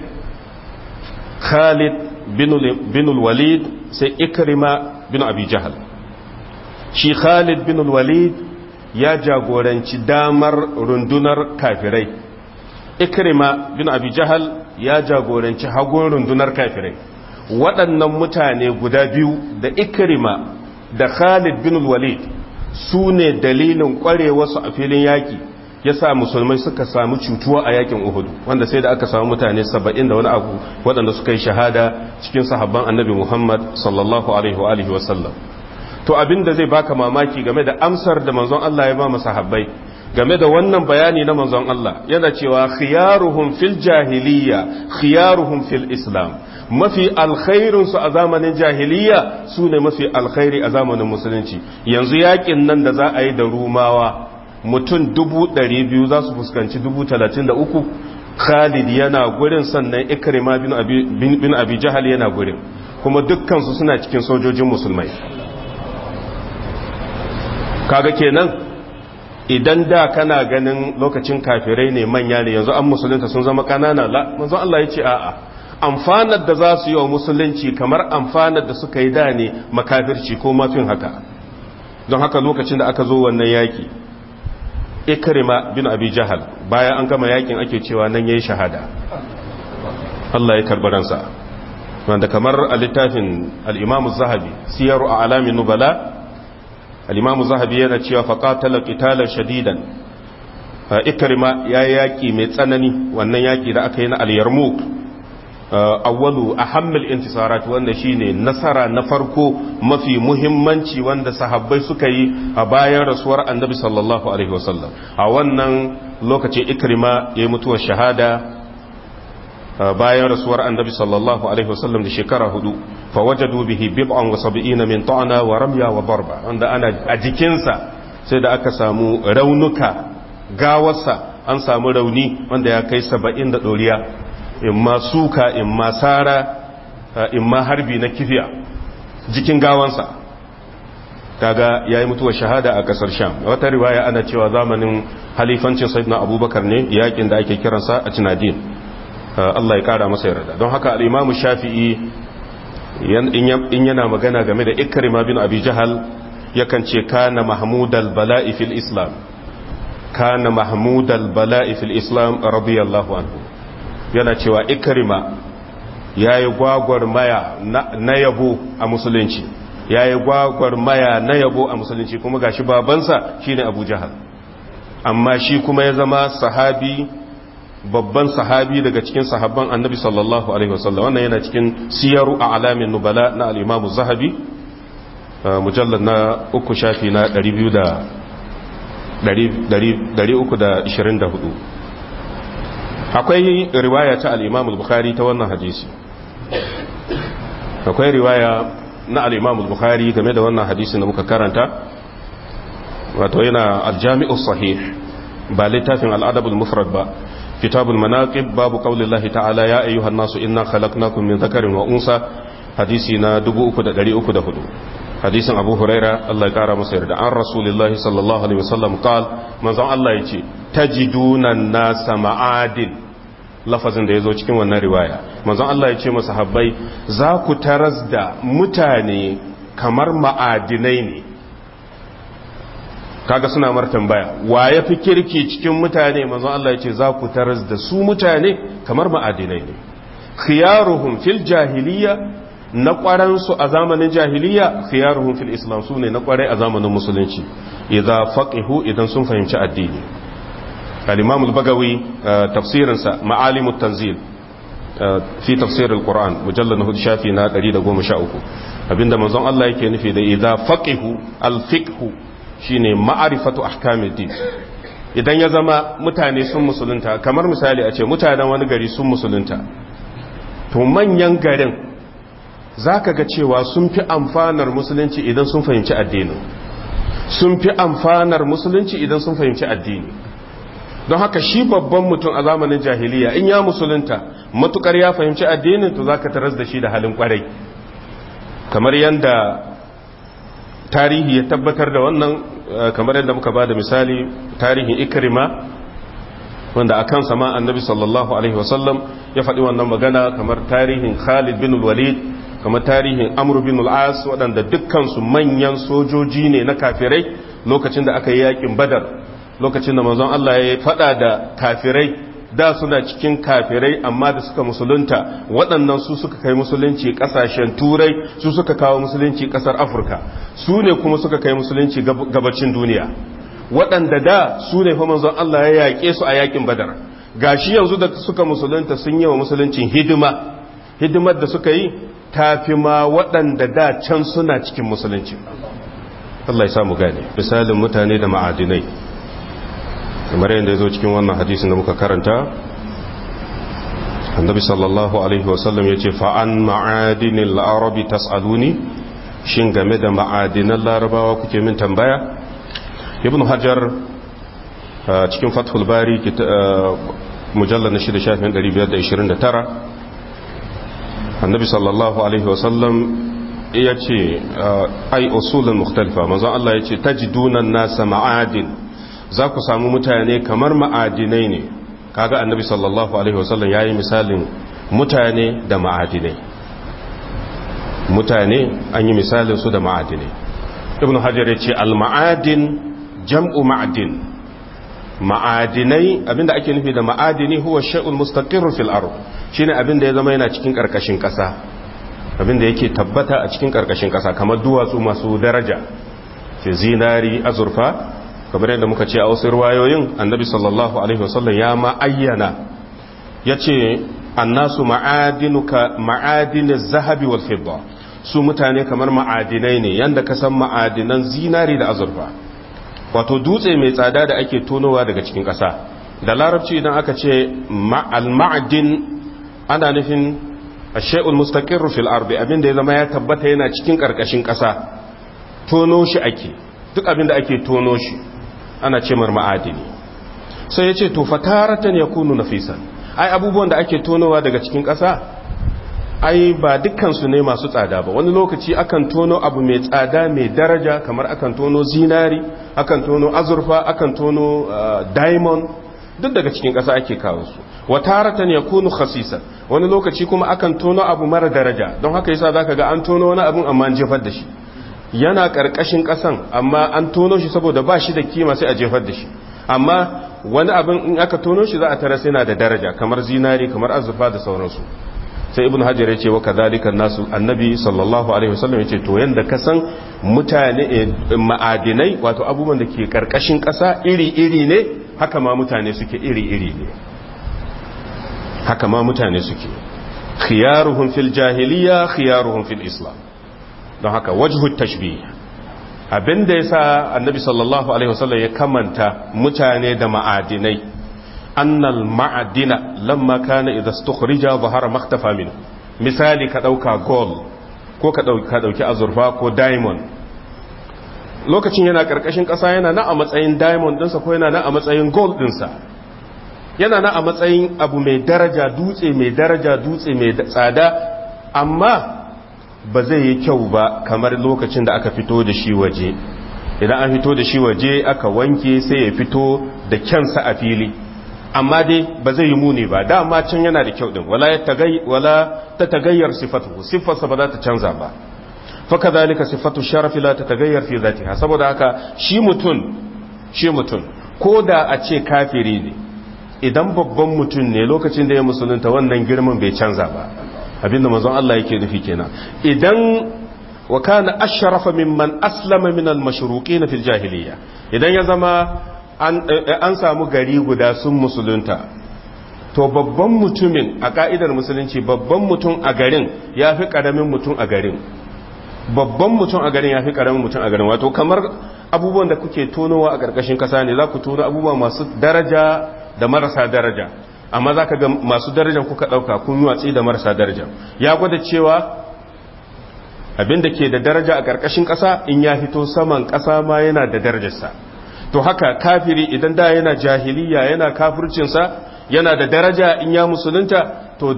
Khalid bin Walid sai Ikrima bin Abi Jahal. Shi Khalid bin Walid ya jagoranci damar rundunar kafirai, Ikrima bin Abi Jahal ya jagoranci hagun rundunar kafirai. Waɗannan mutane guda biyu da Ikrima da Khalid bin Walid su ne dalilin ƙwarewarsu a filin yaƙi, ya sa musulmai suka samu cutuwa a yaƙin Uhud, wanda sai da aka samu mutane saba'in da wani abu waɗanda suka yi shahada cikin sahabban annabi Muhammad sallallahu alaihi wa sallam. To abin da zai baka mamaki game da amsar da manzon Allah ya ba mu sahabbai game da wannan bayani na manzon Allah, yana cewa khiyaruhum fil jahiliya khiyaruhum fil islam. Mafi alkhairin su a zamanin jahiliya su ne mafi alkhairi a zamanin musulunci. Yanzu yakin nan da za a yi da Rumawa, mutum dubu ɗari biyu za su fuskanci dubu talatin da uku. Khalid yana gurin, sannan Ikrima bin Abi, bin Abi Jahal yana gurin, kuma dukkansu suna cikin sojojin musulmai. Kaga kenan idan da kana ganin lokacin kafirai ne manya ne, yanzu an musulunta sun zama kanana, la manzo Allah ya ce a'a, amfanar da za su yi wa musulunci kamar amfanar da suka yi da ne makafirci ko mafin haka. Don haka lokacin da aka zo wannan yaki, Ikrima bin Abi Jahal bayan an gama yakin ake cewa nan yayi shahada, Allah ya karbi ransa, wanda kamar a littafin al-Imam Az-Zahabi Siyaru A'lamin Nubala, al-Imam Az-Zahabi yana cewa faqatala qitalan shadidan. Ikrima ya yaki mai tsanani, wannan yaki da aka yi na al-Yarmouk, awwalu ahammul intisarat, wanda shine nasara na farko mafi muhimmanci wanda sahabbai suka yi a bayan rasuwar annabi sallallahu alaihi wasallam. A wannan lokacin Ikrima ya yi mutuwar shahada, bayan rasuwar annabi sallallahu alaihi wasallam da shekara hudu fa wajadu bihi bid'an wa sab'ina min ta'na wa ramya wa darba wanda ana a jikinsa sai da aka samu raunuka gawarsa an samu rauni wanda ya kai saba'in da doriya imma suka imma sara imma harbi na kifiya jikin gawansa kaga yayi mutuwar shahada a kasar sham wata riwaya ana cewa zamanin halifancin sayyidina abubakar ne yakin da ake kiransa a Tinadin Allah ya kara masa yarda don haka al-Imam Shafi'i in yana magana game da Ikrima bin Abi Jahal yakan ce kana mahmudal bala'i fil Islam kana mahmudal bala'i fil Islam radiyallahu anhu yana cewa Ikrima yayi gwagwarmaya na yabo a musulunci yayi gwagwarmaya na yabo a musulunci kuma gashi babansa shine Abu Jahal amma shi kuma ya zama sahabi babban sahabi daga cikin sahabban annabi sallallahu alaihi wasallam wannan yana cikin siyaru a alamin nubala na al-imamu zahabi mujallad na uku shafi na ɗari uku da ishirin da hudu akwai riwaya ta al-imamu bukhari ta wannan hadisi akwai riwaya na al-imamu bukhari game da wannan hadisi da muka karanta wato yana al-jami'u sahih ba littafin al-adab al-mufrad ba كتاب المناقب باب قول الله تعالى يا أيها الناس إنا خلقناكم من ذكر وأنثى حديثنا دبو أكد دري أكد هدو حديث أبو هريرة الله يقرأ مسير عن رسول الله صلى الله عليه وسلم قال من زعم الله يجي تجدون الناس معادن lafazin da ya zo cikin wannan riwaya manzon Allah ya ce masa habbai za ku taras da mutane kamar ma'adinai ne kaga suna mar tambaya wa ya fi kirki cikin mutane manzon Allah ya ce za ku taras da su mutane kamar ma'adinai ne khiyaruhum fil jahiliya na kwaransu a zamanin jahiliya khiyaruhum fil islam su ne na kwarai a zamanin musulunci idza faqihu idan sun fahimci addini al-imam al-bagawi tafsirinsa ma'alimut tanzil fi tafsir al-quran mujallad na shafi na ɗari da goma sha uku abinda manzon Allah yake nufi da idza faqihu al-fiqhu shine ma'arifatu ahkamiddin idan ya zama mutane sun musulunta kamar misali a ce mutanen wani gari sun musulunta to manyan garin zaka ga cewa sun fi amfanar musulunci idan sun fahimci addini sun fi amfanar musulunci idan sun fahimci addini don haka shi babban mutum a zamanin jahiliya in ya musulunta matukar ya fahimci addinin to zaka taras da shi da halin kwarai kamar yanda tarihi ya tabbatar da wannan kamar yadda muka ba da misali tarihin ikrima wanda a kansa ma annabi sallallahu alaihi wasallam ya faɗi wannan magana kamar tarihin khalid bin walid kamar tarihin amr bin al-as waɗanda dukkansu manyan sojoji ne na kafirai lokacin da aka yi yakin badar lokacin da manzon Allah ya faɗa da kafirai da suna cikin kafirai amma da suka musulunta waɗannan su suka kai musulunci ƙasashen turai su suka kawo musulunci ƙasar afirka su ne kuma suka kai musulunci gabacin duniya waɗanda da su ne fa manzon Allah ya yaƙe su a yaƙin badar gashi yanzu da suka musulunta sun yi wa musuluncin hidima hidimar da suka yi tafi ma waɗanda da can suna cikin musulunci Allah ya samu gane misalin mutane da ma'adinai kamar yadda ya zo cikin wannan hadisin da muka karanta annabi sallallahu alaihi wasallam ya ce fa'an ma'adinin larabi tas'aluni shin game da ma'adinan larabawa kuke min tambaya ibn hajar cikin fathul bari mujallar na shida shafin ɗari biyar da ishirin da tara annabi sallallahu alaihi wasallam ya ce ai usulun mukhtalifa manzon Allah ya ce tajidunan nasa ma'adin za ku samu mutane kamar ma'adinai ne kaga annabi sallallahu alaihi wasallam yayi misalin mutane da ma'adinai mutane an yi misalin su da ma'adinai ibn hajar ya ce al-ma'adin jam'u ma'adin ma'adinai abinda ake nufi da ma'adini huwa shay'un mustaqirr fil ard shine abinda ya zama yana cikin karkashin kasa abinda yake tabbata a cikin karkashin kasa kamar duwatsu masu daraja fi zinari azurfa kamar yadda muka ce a wasu ruwayoyin annabi sallallahu alaihi wasallam ya ma ayyana yace annasu ma'adinuka ma'adiniz zahabi wal fidda su mutane kamar ma'adinai ne yanda ka san ma'adinan zinari da azurfa wato dutse mai tsada da ake tonowa daga cikin ƙasa da larabci idan aka ce al-ma'din ana nufin ash-shay'ul mustaqirru fil ardi abinda ya zama ya tabbata yana cikin karkashin ƙasa tono shi ake duk abinda ake tono shi ana ce mar ma'adini sai yace to fataratan yakunu nafisan ai abubuwan da ake tonowa daga cikin ƙasa ai ba dukkan su ne masu tsada ba wani lokaci akan tono abu mai tsada mai daraja kamar akan tono zinari akan tono azurfa akan tono diamond duk daga cikin ƙasa ake kawo su wataratan yakunu khasisan wani lokaci kuma akan tono abu mara daraja don haka yasa zaka ga an tono wani abun amma an jefar da shi yana karkashin ƙasan amma an tono shi saboda ba shi da kima sai a jefar da shi amma wani abin in aka tono shi za a tarar yana da daraja kamar zinari kamar azurfa da sauransu sai ibn hajar ya ce wa kadhalika nasu annabi sallallahu alaihi wasallam ya ce to yanda ka san mutane ma'adinai wato abubuwan da ke karkashin ƙasa iri-iri ne haka ma mutane suke iri-iri ne haka ma mutane suke khiyaruhum fil jahiliya khiyaruhum fil islam don haka wajhu tashbih abinda yasa annabi sallallahu alaihi wasallam ya kamanta mutane da ma'adinai annal ma'adina lamma kana idza istukhrija zahara makhtafa min misali ka dauka gold ko ka dauki ka dauki azurfa ko diamond lokacin yana karkashin kasa yana na a matsayin diamond dinsa ko yana na a matsayin gold dinsa yana na a matsayin abu mai daraja dutse mai daraja dutse mai tsada amma ba zai yi kyau ba kamar lokacin da aka fito da shi waje idan an fito da shi waje aka wanke sai ya fito da kyansa a fili amma dai ba zai yi muni ba dama can yana da kyau din wala ta tagayyar sifatu siffarsa ba za ta canza ba faka zalika sifatu sharafi la ta tagayyar fi zatiha saboda haka shi mutum shi mutum ko da a ce kafiri ne idan babban mutum ne lokacin da ya musulunta wannan girman bai canza ba abinda manzon Allah yake nufi kenan idan wa kana ashrafa mimman aslama min al-mashruqin fil jahiliyya idan ya zama an an samu gari guda sun musulunta to babban mutumin a ka'idar musulunci babban mutum a garin yafi karamin mutum a garin babban mutum a garin yafi karamin mutum a garin wato kamar abubuwan da kuke tonowa a karkashin kasa ne za ku tono abubuwa masu daraja da marasa daraja amma za ka ga masu darajan kuka ɗauka kun yi watsi da marasa daraja ya gwada cewa abinda ke da daraja a ƙarƙashin ƙasa in ya fito saman ƙasa ma yana da darajarsa to haka kafiri idan da yana jahiliya yana kafircinsa yana da daraja in ya musulunta to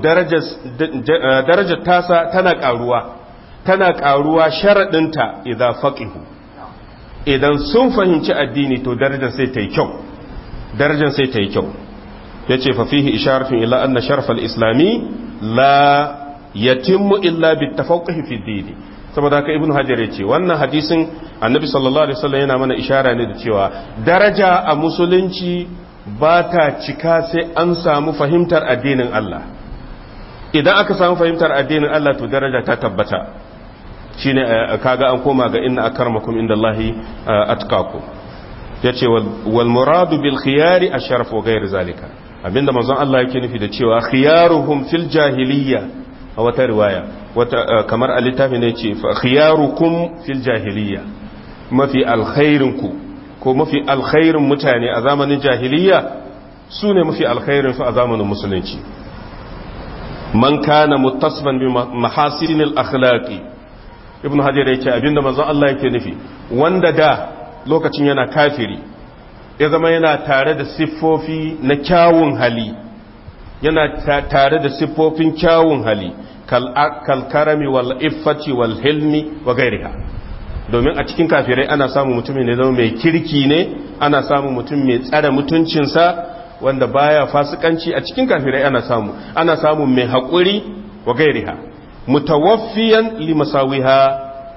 darajar tasa tana ƙaruwa tana ƙaruwa sharaɗinta idan faƙihu idan sun fahimci addini to darajar sai ta yi kyau darajar sai ta yi kyau ya ce fafihi isharatun ila anna sharfal islami la yatimmu illa bitafaqquhi fi dini saboda haka ibnu hajar ya ce wannan hadisin annabi sallallahu alaihi wasallam yana mana ishara ne da cewa daraja a musulunci ba ta cika sai an samu fahimtar addinin Allah idan aka samu fahimtar addinin Allah to daraja ta tabbata shine kaga an koma ga inna akramakum indallahi atqakum yace wal muradu bil khiyari asharaf wa ghayr zalika abinda manzon Allah yake nufi da cewa khiyaruhum fil jahiliyya a wata riwaya wata kamar a littafi ne ce khiyarukum fil jahiliyya mafi alkhairinku ko mafi alkhairin mutane a zamanin jahiliyya su ne mafi alkhairin su a zamanin musulunci man kana muttasifan bi mahasinil akhlaqi ibn hajar yake abinda manzon Allah yake nufi wanda da lokacin yana kafiri ya zama yana tare da siffofi na kyawun hali yana tare da siffofin kyawun hali kalkarami wal iffati wal hilmi wa gairiha domin a cikin kafirai ana samun mutumin ne zama mai kirki ne ana samun mutum mai tsare mutuncinsa wanda baya fasikanci a cikin kafirai ana samu ana samun mai haƙuri wa gairiha mutawaffiyan li masawiha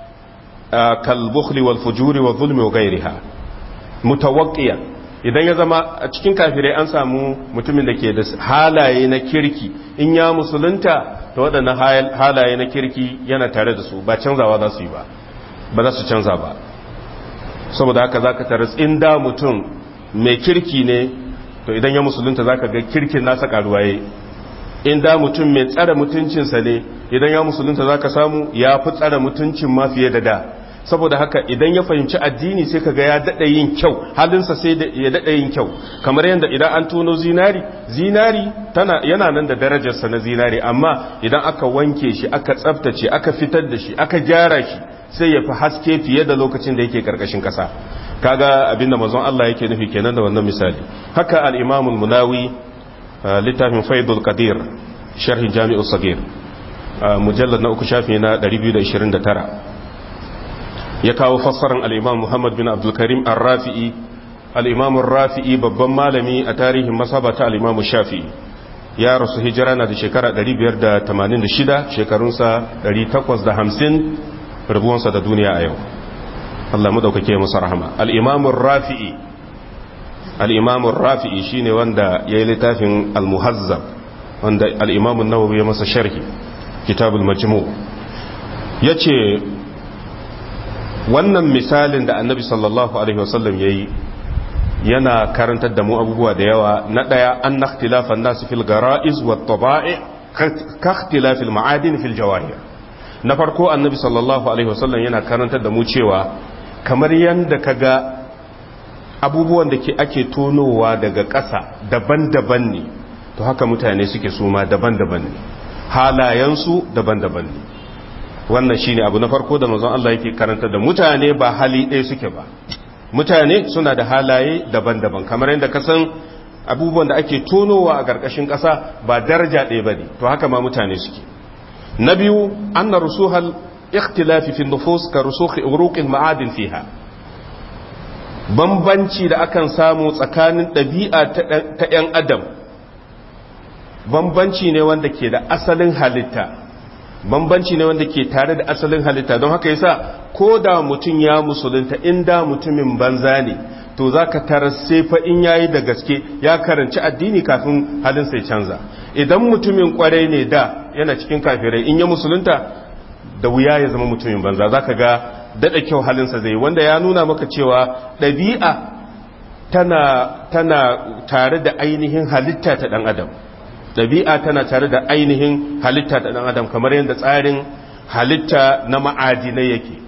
kal bukhli wal fujuri wa zulmi wa gairiha mutawaqqiyan idan ya zama a cikin kafirai an samu mutumin da ke da halaye na kirki in ya musulunta ta waɗannan halaye na kirki yana tare da su ba canzawa za su yi ba ba za su canza ba saboda haka za ka taras inda mutum mai kirki ne to idan ya musulunta za ka ga kirkin nasa karuwaye inda mutum mai tsare mutuncinsa ne idan ya musulunta za ka samu ya fi tsare mutuncin ma fiye da da saboda haka idan ya fahimci addini sai kaga ya dada yin kyau, halinsa sai ya dada yin kyau. Kamar yadda idan an tono zinari, zinari tana yana nan da darajarsa na zinari, amma idan aka wanke shi, aka tsaftace, aka fitar da shi, aka gyara shi, sai ya fi haske fiye da lokacin da yake karkashin kasa. Kaga abinda manzon Allah yake nufi kenan da wannan misali. Haka al-Imam al-Munawi littafin Faidul Qadir sharhin Jami'u Sagir mujallad na uku shafi na ɗari biyu da ishirin da tara ya kawo fassarar al-Imam Muhammad bin Abdul Karim ar-Rafi'i. al-Imam ar-Rafi'i babban malami a tarihin masaba ta al-Imam Shafi'i, ya rasu hijira na da shekara ɗari biyar da tamanin da shida, shekarunsa ɗari takwas da hamsin rabuwansa da duniya a yau. Allah mu daukake masa rahama. al-Imam ar-Rafi'i al-Imam ar-Rafi'i shine wanda yayi littafin al-Muhazzab, wanda al-Imam an-Nawawi ya masa sharhi, kitabul Majmu'. yace wannan misalin da Annabi sallallahu alaihi wasallam yayi yana karantar da mu abubuwa da yawa. Na daya, an ikhtilafan nas fil gara'iz wat taba'i ka ikhtilafil ma'adin fil jawahir. Na farko, Annabi sallallahu alaihi wasallam yana karantar da mu cewa kamar yanda kaga abubuwan da ke ake tonowa daga ƙasa daban-daban ne, to haka mutane suke suma daban-daban ne, halayensu daban-daban ne. Wannan shine abu na farko da manzon Allah yake karanta da mutane, ba hali ɗaya suke ba. Mutane suna da halaye daban-daban, kamar yadda ka san abubuwan da ake tonowa a ƙarƙashin ƙasa ba daraja ɗaya bane, to haka ma mutane suke. Na biyu, anna rusuhal ikhtilafi fi nufus ka rusukhi uruqil ma'adin fiha. Bambanci da akan samu tsakanin ɗabi'a ta ‘yan adam, bambanci ne wanda ke da asalin halitta, bambanci ne wanda ke tare da asalin halitta. Don haka yasa ko da mutum ya musulunta, inda mutumin banza ne, to za ka tarar sai fa in yayi da gaske ya karanci addini kafin halinsa ya canza. Idan mutumin kwarai ne da yana cikin kafirai, in ya musulunta da wuya ya zama mutumin banza, za ka ga daɗa kyau halinsa zai, wanda ya nuna maka cewa ɗabi'a tana, tana tare da ainihin halitta ta ɗan adam. ɗabi'a tana tare da ainihin halitta ta ɗan adam, kamar yadda tsarin halitta na ma'adinai yake.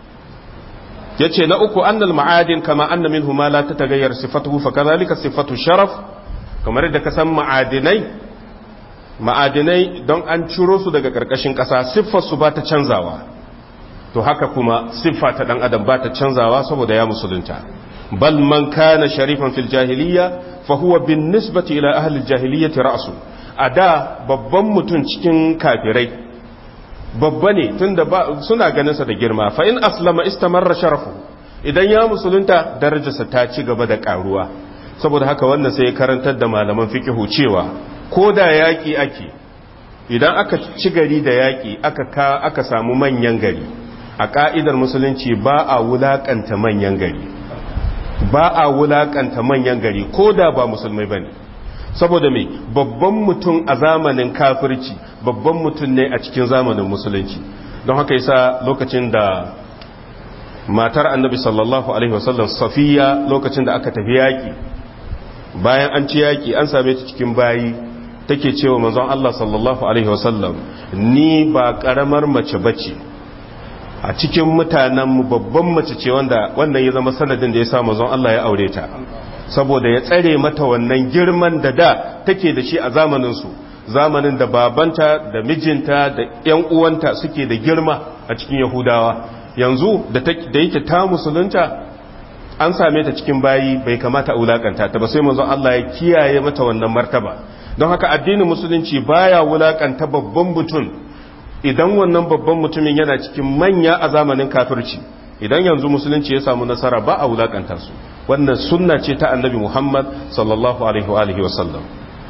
ya ce na uku, annal ma'adin kama anna minhu ma la tatagayyar sifatuhu fa kadhalika sifatu sharaf. Kamar yadda ka san ma'adinai ma'adinai don an ciro su daga ƙarƙashin ƙasa, siffar su ba ta canzawa, to haka kuma siffa ta ɗan adam ba ta canzawa saboda ya musulunta. bal man kana sharifan fil jahiliya fa huwa bin nisbati ila ahli jahiliyyati ra'su. A da babban mutum cikin kafirai babba ne, tunda suna ganin sa da girma. Fa in aslama istamarra sharafu, idan ya musulunta darajarsa ta ci gaba da karuwa. Saboda haka wannan sai ya karantar da malaman fiqhu cewa ko da yaki ake, idan aka ci gari da yaki aka ka aka samu manyan gari, a ka'idar musulunci ba a wulakanta manyan gari, ba a wulakanta manyan gari ko da ba musulmai bane. Saboda me, babban mutum a zamanin kafirci babban mutum ne a cikin zamanin musulunci. Don haka yasa lokacin da matar annabi sallallahu alaihi wasallam Safiya, lokacin da aka tafi yaki, bayan an ci yaki an same ta cikin bayi, take cewa manzon Allah sallallahu alaihi wasallam, ni ba karamar mace bace a cikin mutanen mu, babban mace ce wanda wannan ya zama sanadin da ya sa manzon Allah ya aure ta, saboda ya tsare mata wannan girman da da take da shi a zamaninsu, zamanin da babanta da mijinta da ‘yan uwanta suke da girma a cikin Yahudawa. Yanzu da yake ta musulunta an same ta cikin bayi, bai kamata a wulakanta ta ba, sai manzon Allah ya kiyaye mata wannan martaba. Don haka addinin musulunci baya wulakanta babban mutum idan wannan babban mutumin yana cikin manya a zamanin kafirci. Idan yanzu musulunci ya samu nasara ba a wulakanta su. Wannan sunna ce ta annabi Muhammad sallallahu alaihi wa alihi wa sallam.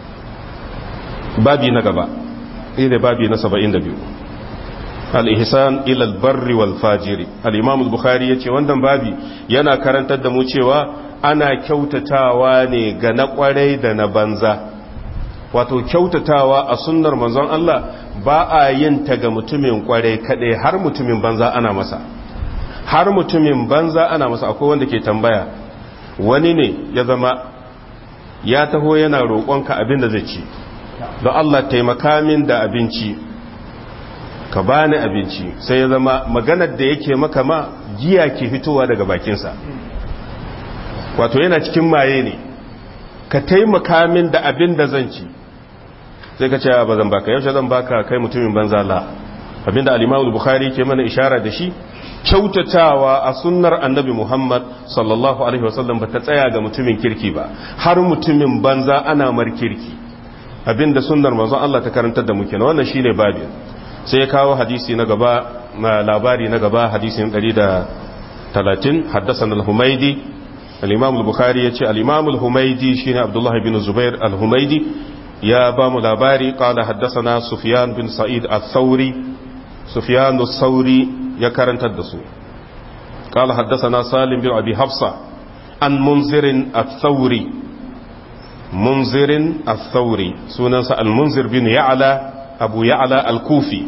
Babi na gaba, ne babi na saba'in da biyu. Al-ihsan ila al-barri wal fajiri. Al-Imam al-Bukhari yace wannan babi yana karantar da mu cewa ana kyautatawa ne ga na kwarai da na banza. Wato kyautatawa a sunnar manzon Allah ba a yin ta ga mutumin kwarai kadai, har mutumin banza ana masa. Har mutumin banza ana masa. Akwai wanda ke tambaya, wani ne ya zama ya taho yana roƙonka abin da zai ci, don Allah taimaka min da abinci, ka bani abinci, sai ya zama maganar da yake maka ma giya ke fitowa daga bakinsa, wato yana cikin maye ne, ka taimaka min da abin da zan ci, sai ka ce ba zan baka, yaushe zan baka kai mutumin banza la. Abinda al-Imam al-Bukhari ke mana ishara da shi, kyautatawa a sunnar annabi Muhammad sallallahu alaihi wasallam ba ta tsaya ga mutumin kirki ba, har mutumin banza ana mar kirki, abinda sunnar manzon Allah ta karantar da muke na wannan shine babin. Sai ya kawo hadisi na gaba, labari na gaba, hadisin ɗari da talatin, haddathana al-Humaydi. al-Imam al-Bukhari yace al-Imam al-Humaydi shine Abdullah ibn Zubair al-Humaydi ya ba mu labari, qala haddathana Sufyan bin Sa'id al-Thawri. Sufyan al-Thawri ya karantar da su. Qala haddathana Salim bin Abi Hafsa an Munzir al-Thawri. Munzir al-Thawri sunansa al-Munzir bin Ya'la Abu Ya'la al-Kufi.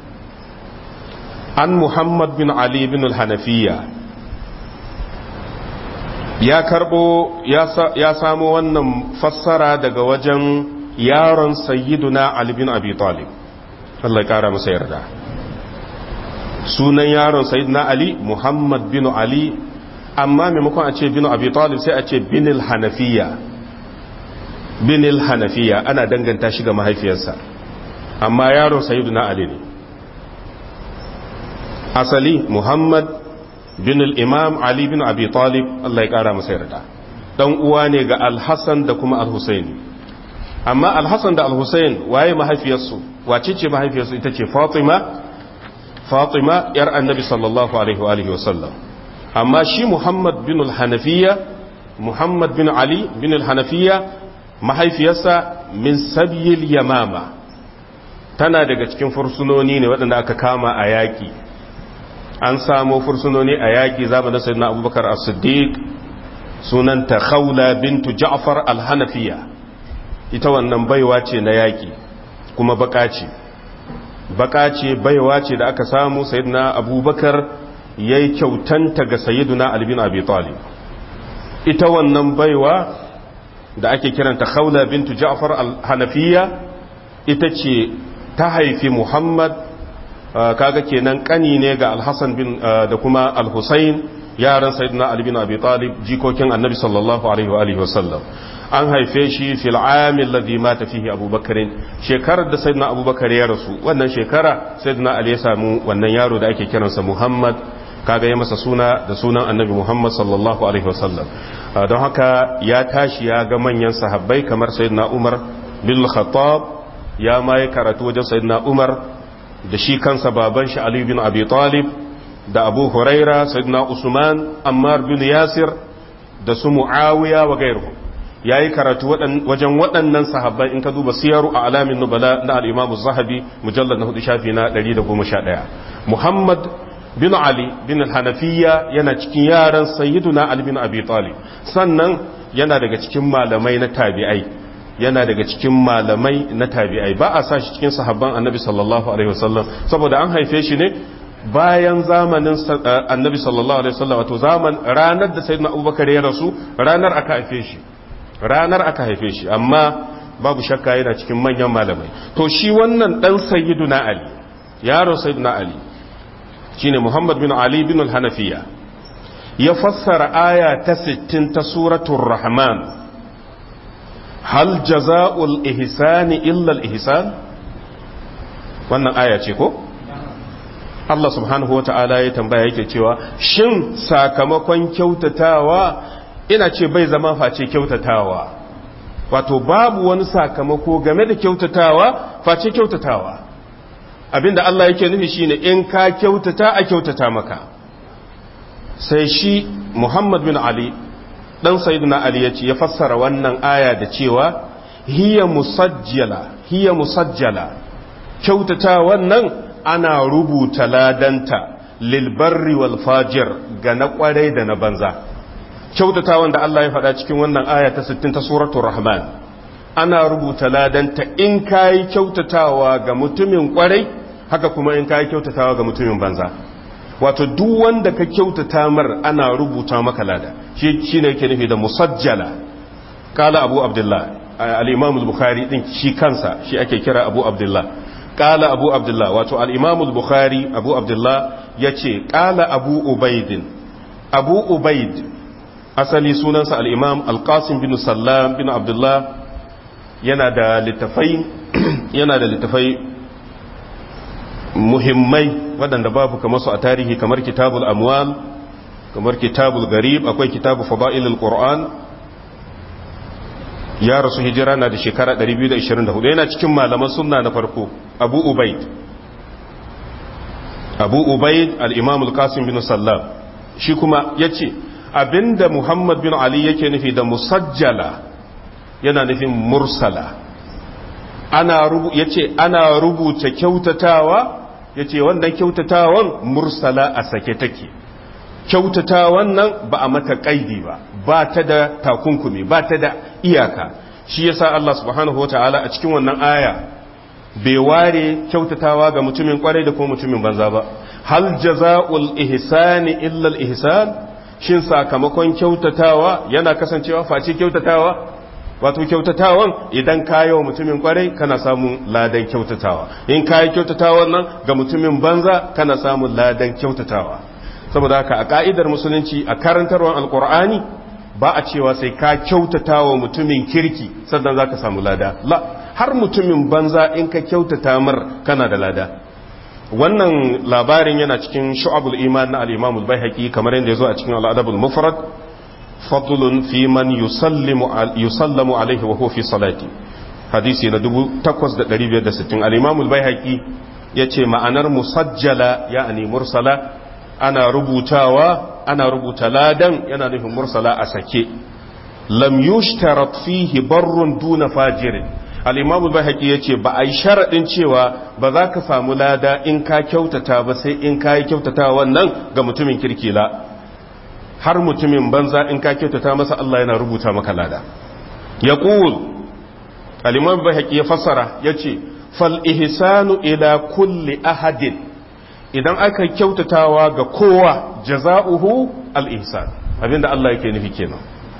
An Muhammad bin Ali bin al-Hanafiya ya karbo ya samo wannan fassara daga wajen yaron sayyiduna Ali bin Abi Talib, Allah ya kara masa yarda. Sunan yaron sayyiduna Ali Muhammad bin Ali, amma maimakon a ce bin Abi Talib sai a ce bin al-Hanafiya. Bin al-Hanafiya ana danganta shi ga mahaifiyarsa, amma yaron sayyiduna Ali ne. Asali Muhammad bin al-Imam Ali bin Abi Talib, Allah ya kara masa yarda, dan uwa ne ga Al-Hasan da kuma Al-Husayn. Amma Al-Hasan da Al-Husayn waye mahaifiyarsu? Wace ce mahaifiyarsu? Ita ce Fatima, Fatima yar Annabi sallallahu alaihi wa alihi wasallam. Amma shi Muhammad bin al-Hanafiya, Muhammad bin Ali bin al-Hanafiya, mahaifiyarsa min Sabyil Yamama, tana daga cikin fursunoni ne waɗanda aka kama a yaƙi. An samo fursunoni a yaƙi zamanin Sayyidina Abubakar As-Siddiq, sunanta Khawla bintu Ja'far al-Hanafiya. Ita wannan baiwa ce na yaƙi kuma baka ce baka ce baiwa ce da aka samu Sayyidina Abubakar yayi kyautanta ga Sayyiduna Ali bin Abi Talib. Ita wannan baiwa da ake kiranta Khawla bintu Ja'far al-Hanafiya ita ce ta haifi Muhammad, kaga kenan kani ne ga Al-Hasan bin da kuma Al-Husayn, yaran Sayyidina Ali bin Abi Talib, jikokin Annabi sallallahu alaihi wa alihi wasallam. An haife shi fil amil ladhi mata fihi Abubakar, shekarar da Sayyidina Abubakar ya rasu, wannan shekara Sayyidina Ali ya samu wannan yaro da ake kiransa Muhammad, kaga ya masa suna da sunan Annabi Muhammad sallallahu alaihi wasallam. Don haka ya tashi ya ga manyan sahabbai kamar Sayyidina Umar bin Khattab, ya ma yi karatu wajen Sayyidina Umar da shi kansa baban shi Ali bin Abi Talib, da Abu Huraira, Sayyidina Usman, Ammar bin Yasir, da su Muawiya wa gairu. Yayi karatu wajen waɗannan sahabbai in ka duba siyaru a alamin nubala na al-Imam Az-Zahabi mujallad na hudu shafi na ɗari da goma sha ɗaya. Muhammad bin Ali bin al-Hanafiya yana cikin yaran Sayyiduna Ali bin Abi Talib, sannan yana daga cikin malamai na tabi'ai. yana daga cikin malamai na tabi'ai, ba a sa shi cikin sahabban Annabi sallallahu alaihi wasallam saboda an haife shi ne bayan zamanin Annabi sallallahu alaihi wasallam, wato zaman ranar da Sayyidina Abubakar ya rasu, ranar aka haife shi ranar aka haife shi amma babu shakka yana cikin manyan malamai. To shi wannan dan Sayyiduna Ali, yaron Sayyiduna Ali shine Muhammad bin Ali bin al-Hanafiya, ya fassara aya ta sittin ta suratul Rahman, hal jaza'ul ihsani illa al-ihsan. Wannan aya ce ko Allah subhanahu wata'ala ya tambaya yake cewa shin sakamakon kyautatawa, ina ce bai zama face kyautatawa, wato babu wani sakamako game da kyautatawa face kyautatawa. Abinda Allah yake nufi shine in ka kyautata a kyautata maka. Sai shi Muhammad bin Ali dan Sayyidina Ali yace ya fassara wannan aya da cewa hiya musajjala hiya musajjala, kyautata wannan ana rubuta ladanta lil barri wal fajir, ga na kwarai da na banza. Kyautata wanda Allah ya faɗa cikin wannan aya ta sittin ta suratul Rahman, ana rubuta ladanta in kai kyautatawa ga mutumin kwarai, haka kuma in kai kyautatawa ga mutumin banza. Wato duk wanda ka kyautata mar ana rubuta maka lada, shi shine yake nufi da musajjala. Kala Abu Abdullah, al-Imam al-Bukhari din shi kansa shi ake kira Abu Abdullah, qala abu abdullah wato al-imam al-bukhari abu abdullah yace qala abu ubaid abu ubaid asali sunansa al-imam al-qasim bin sallam bin abdullah yana da littafai yana da littafai muhimmai waɗanda babu kamar su a tarihi kamar kitabul amwal kamar kitabul garib akwai kitabu fada'ilul qur'an ya rasu hijira na da shekara ɗari biyu da ishirin da hudu yana cikin malaman sunna na farko abu ubaid abu ubaid al-imam al-qasim bin sallam shi kuma yace abinda muhammad bin ali yake nufi da musajjala yana nufin mursala ana rubu yace ana rubuta kyautatawa yace wannan kyautatawan mursala a sake take kyautatawan nan ba a mata kaidi ba ba ta da takunkumi ba ta da iyaka shi yasa Allah subhanahu wataala a cikin wannan aya bai ware kyautatawa ga mutumin kwarai da kuma mutumin banza ba hal jazaa'ul ihsani illa al ihsan shin sakamakon kyautatawa yana kasancewa face kyautatawa wato kyautatawan idan kayo mutumin kwarai kana samun ladan kyautatawa in kayi kyautatawan nan ga mutumin banza kana samun ladan kyautatawa saboda haka a ka'idar musulunci a karantarwar alkur'ani ba a cewa sai ka kyautata wa mutumin kirki sannan za ka samu lada la har mutumin banza in ka kyautata mar kana da lada wannan labarin yana cikin shu'abul iman na al-imam al-baihaqi kamar yadda yazo a cikin al-adab al-mufrad fadlun fi man yusallimu yusallamu alayhi wa huwa fi salati hadisi na takwas da ɗari biyar da sittin al-imam al-baihaqi yace ma'anar musajjala ya'ani mursala ana rubutawa ana rubuta ladan yana nufin mursala a sake lam yushtarat fihi barrun duna fajirin al-imam al-bahaqi yace ba ai sharadin cewa ba za ka samu lada in ka kyautata ba sai in ka yi kyautata wannan ga mutumin kirki la har mutumin banza in ka kyautata masa Allah yana rubuta maka lada yaqul al-imam al-bahaqi ya fassara yace fal ihsanu ila kulli ahadin idan aka kyautatawa ga kowa jaza'uhu al-ihsan abinda Allah yake nufi kenan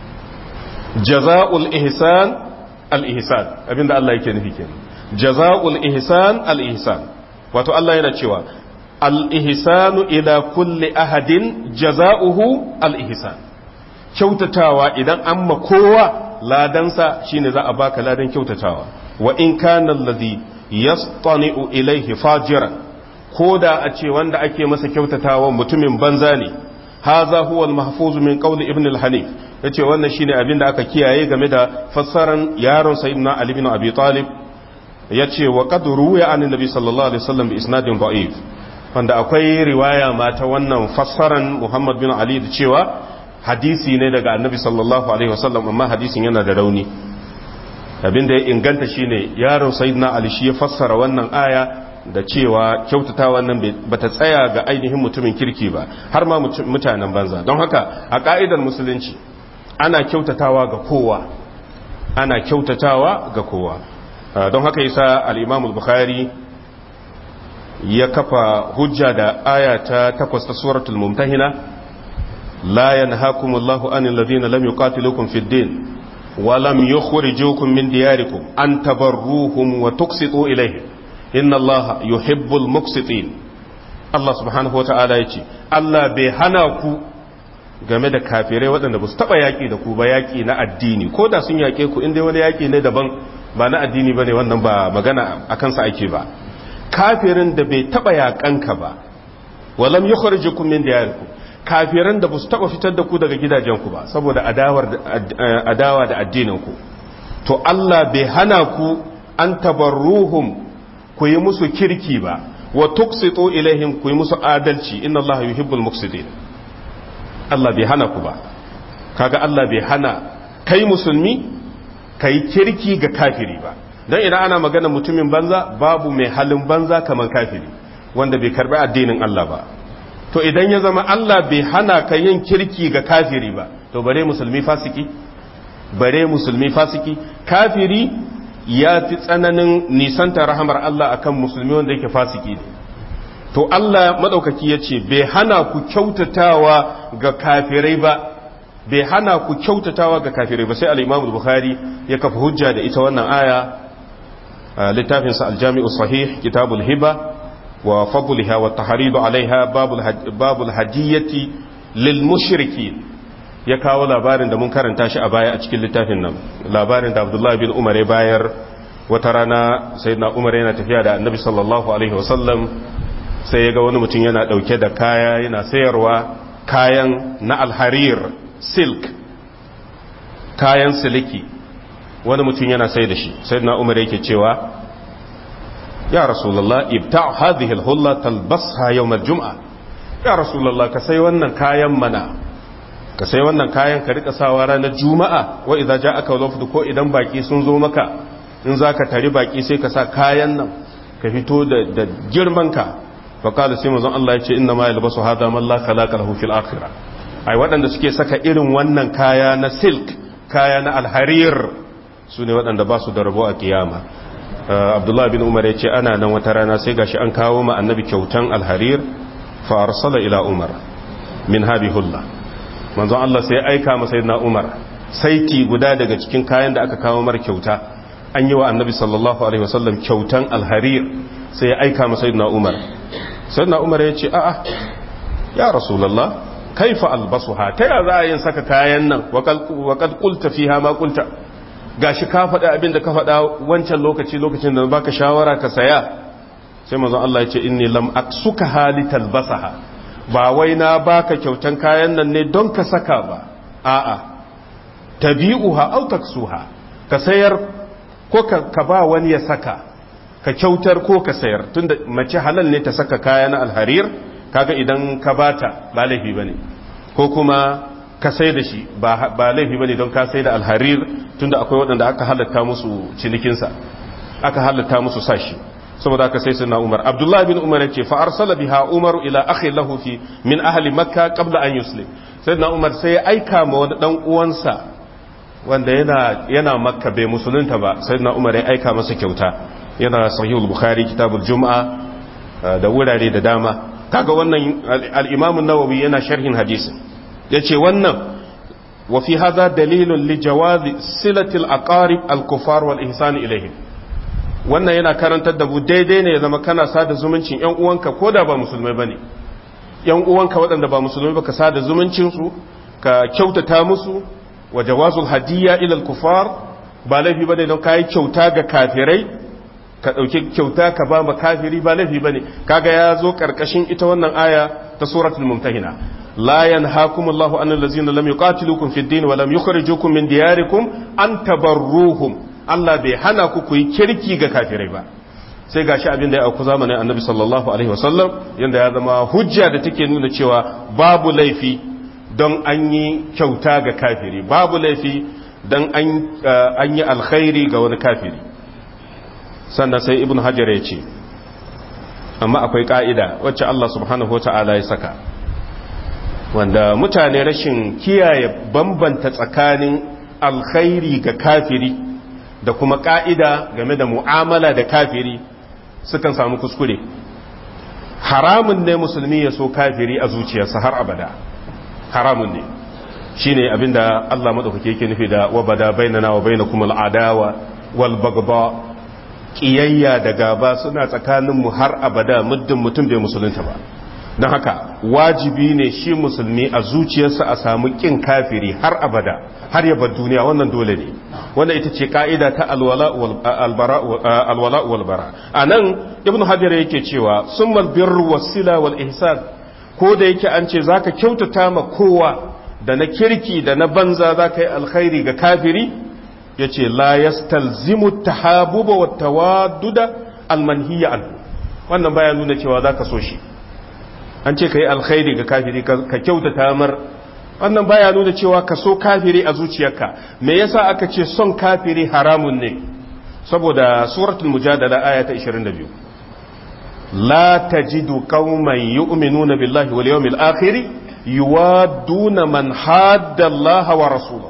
jaza'ul ihsan al-ihsan abinda Allah yake nufi kenan jaza'ul ihsan al-ihsan wato Allah yana cewa al-ihsanu ila kulli ahadin jaza'uhu al-ihsan kyautatawa idan an ma kowa ladansa shine za a baka ladan kyautatawa wa in kana alladhi yastani'u ilayhi fajiran ko da a ce wanda ake masa kyautatawa mutumin banza ne haza huwa al-mahfuz min qawli ibn al-hanif yace wannan shine abin da aka kiyaye game da fassaran yaron sayyidina ali ibn abi talib yace wa qad ruwiya an nabi sallallahu alaihi wasallam bi isnadin da'if wanda akwai riwaya ma ta wannan fassaran muhammad bin ali da cewa hadisi ne daga annabi sallallahu alaihi wasallam amma hadisin yana da rauni abin da ya inganta shine yaron sayyidina ali shi ya fassara wannan aya da cewa kyautata wannan ba ta tsaya ga ainihin mutumin kirki ba har ma mutanen banza don haka a ka'idar musulunci ana kyautatawa ga kowa ana kyautatawa ga kowa don haka yasa al-Imam al-Bukhari ya kafa hujja da aya ta takwas ta suratul mumtahina la yanhaakumullahu anil ladina lam yuqatilukum fid din wa lam yukhrijukum min diyarikum an tabarruhum wa tuqsitu ilayhim inna Allah yuhibbul muqsitin Allah subhanahu wata'ala yace Allah bai hana ku game da kafirai waɗanda ba su taɓa yaƙi da ku ba yaƙi na addini ko da sun yaƙe ku inda wani yaƙi ne daban ba na addini ba ne wannan ba magana a kansa ake ba kafirin da bai taɓa yaƙanka ba walam yukhrijukum min diyarikum kafirin da ba su taɓa fitar da ku daga gidajenku ba saboda adawa da addinin ku to Allah bai hana ku an tabarruhum ku yi musu kirki ba wa tuqsitu ilaihim ku yi musu adalci inna Allah yuhibbul muqsitin Allah bai hana ku ba kaga Allah bai hana kai musulmi kai kirki ga kafiri ba dan idan ana magana mutumin banza babu mai halin banza kamar kafiri wanda bai karbi addinin Allah ba to idan ya zama Allah bai hana ka yin kirki ga kafiri ba to bare musulmi fasiki bare musulmi fasiki kafiri ya fi tsananin nisanta rahamar Allah akan musulmi wanda yake fasiki ne to Allah madaukaki yace bai hana ku kyautatawa ga kafirai ba bai hana ku kyautatawa ga kafirai ba sai al-Imam al-Bukhari ya kafa hujja da ita wannan aya littafinsa aljami'u sahih kitabul hiba wa fadliha wa tahridu alaiha babul hadiyati lil mushriki ya kawo labarin da mun karanta shi a baya a cikin littafin nan labarin da Abdullah bin Umar ya bayar wata rana sayyidina Umar yana tafiya da Annabi sallallahu alaihi wasallam sai ya ga wani mutum yana dauke da kaya yana sayarwa kayan na alharir silk kayan siliki wani mutum yana sai da shi sayyidina Umar yake cewa ya rasulullah ibta' hadhihi alhulla talbasha yawm aljum'a ya rasulullah ka sai wannan kayan mana ka sai wannan kayan ka rika sawa ranar juma'a wa idza ja'aka wafd ko idan baki sun zo maka in zaka tari baki sai ka sa kayan nan ka fito da da girman ka fa qala sai manzon Allah yace inna ma yalbasu hadha man la khalaqa lahu fil akhirah ai waɗanda suke saka irin wannan kaya na silk kaya na alharir su ne waɗanda ba su da rabo a kiyama abdullahi bin umar ya ce ana nan wata rana sai gashi an kawo ma annabi kyautan alharir fa arsala ila umar min habi hulla manzon Allah sai aika masa sayyidina umar saiti guda daga cikin kayan da aka kawo mar kyauta an yi wa annabi sallallahu alaihi wasallam kyautan alharir sai ya aika masa sayyidina umar sayyidina umar ya ce a'a ya rasulullah kaifa albasuha ta ya za a yin saka kayan nan wa qad qulta fiha ma qulta gashi ka faɗa abin da ka faɗa wancan lokaci lokacin da baka shawara ka saya sai manzon Allah ya ce inni lam aksuka halital basaha ba wai na baka kyautan kayan nan ne don ka saka ba a'a tabi'uha aw taksuha ka sayar ko ka ba wani ya saka ka kyautar ko ka sayar tunda mace halal ne ta saka kaya na alharir kaga idan ka bata ba laifi bane ko kuma ka sai da shi ba laifi bane don ka sai da alharir tunda akwai waɗanda aka halatta musu cinikinsa aka halatta musu sashi saboda aka sai sunna Umar Abdullah bin Umar yace fa arsala biha Umar ila akhi lahu fi min ahli Makka qabla an yuslim sayyidina Umar sai ya aika ma wani dan uwansa wanda yana yana Makka bai musulunta ba sayyidina Umar ya aika masa kyauta yana sahihul Bukhari kitabul Jum'a da wurare da dama kaga wannan al-Imam an-Nawawi yana sharhin hadisin yace wannan wa fi hadha dalilun li jawazi silati al-aqarib al-kufar wal ihsan ilayhim wannan yana karantar da mu daidai ne ya zama kana sada zumuncin yan uwanka koda ba musulmai bane yan uwanka waɗanda ba musulmai ba ka sada zumuncin su ka kyautata musu wa jawazul hadiyya ila al-kufar ba laifi bane don kai kyauta ga kafirai ka dauki kyauta ka ba ma kafiri ba laifi bane kaga ya zo karkashin ita wannan aya ta suratul mumtahina la yanhaakumullahu anil ladzina lam yuqatilukum fid din wa lam yukhrijukum min diyarikum an tabarruhum Allah bai hana ku ku yi kirki ga kafirai ba sai gashi abin da ya auku zamanin annabi sallallahu alaihi wasallam yanda ya zama hujja da take nuna cewa babu laifi don an yi kyauta ga kafiri babu laifi don an yi alkhairi ga wani kafiri sannan sai ibn hajar ya ce amma akwai ka'ida wacce Allah subhanahu wata'ala ya saka wanda mutane rashin kiyaye bambanta tsakanin alkhairi ga kafiri da kuma ka'ida game da mu'amala da kafiri sukan samu kuskure haramun ne musulmi ya so kafiri a zuciyarsa har abada haramun ne shine abinda Allah madaukake yake nufi da wabada bainana wa bainakum al'adawa wal bagba kiyayya da gaba suna tsakanin mu har abada muddin mutum bai musulunta ba don haka wajibi ne shi musulmi a zuciyarsa a samu kin kafiri har abada har ya bar duniya wannan dole ne wannan ita ce ka'ida ta alwala wal bara anan ibn hajar yake cewa summal birru wasila wal ihsan ko da yake an ce zaka kyautata ma kowa da na kirki da na banza zaka yi alkhairi ga kafiri yace la yastalzimu tahabuba wat tawadduda almanhiya anhu wannan baya nuna cewa zaka so shi an ce kai alkhairi ga kafiri ka kyautata mar wannan baya nuna cewa ka so kafiri a zuciyarka me yasa aka ce son kafiri haramun ne saboda suratul mujadala aya ta ishirin da biyu la tajidu qauman yu'minuna billahi wal yawmil akhir yuwadduna man hadda Allah wa rasulahu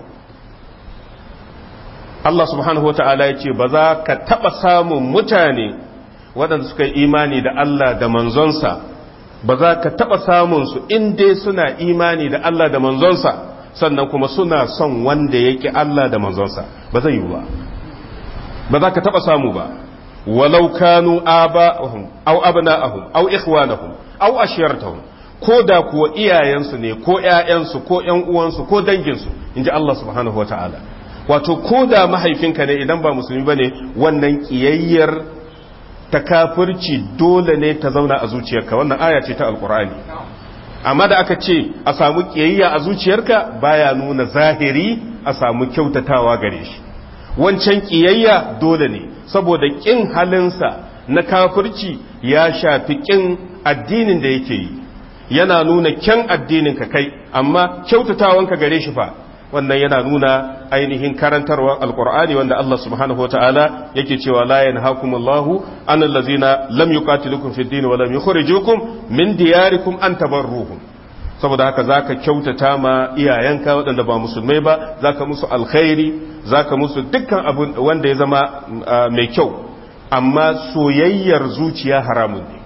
Allah subhanahu wata'ala yace ba za ka taba samun mutane waɗanda suka yi imani da Allah da manzonsa ba za ka taɓa samunsu in dai suna imani da Allah da manzonsa sannan kuma suna son wanda ya ƙi Allah da manzonsa ba zai yi ba ba za ka taɓa samu ba walau kanu aba'ahum aw abna'ahum aw ikhwanahum aw ashiratahum, ko da kuwa iyayensu ne ko ƴaƴansu ko ƴan uwansu ko danginsu, inji Allah subhanahu wata'ala. Wato ko da mahaifinka ne idan ba musulmi bane, wannan kiyayyar ta kafirci dole ne ta zauna a zuciyarka. Wannan aya ce ta alqur'ani. Amma da aka ce a samu kiyayya a zuciyarka baya nuna zahiri a samu kyautatawa gare shi. Wancan kiyayya dole ne, saboda kin halinsa na kafirci ya shafi kin addinin da yake yi, yana nuna kyan addinin ka kai, amma kyautatawanka gare shi fa wannan yana nuna ainihin karantarwar alkur'ani, wanda Allah subhanahu wataala yake cewa la yanhaakumullahu anil ladzina lam yuqatilukum fid din wa lam yukhrijukum min diyarikum an tabarruhum. Saboda haka zaka kyautata ma iyayenka waɗanda ba musulmai ba, zaka musu alkhairi, zaka musu dukkan abu wanda ya zama mai kyau, amma soyayyar zuciya haramun ne.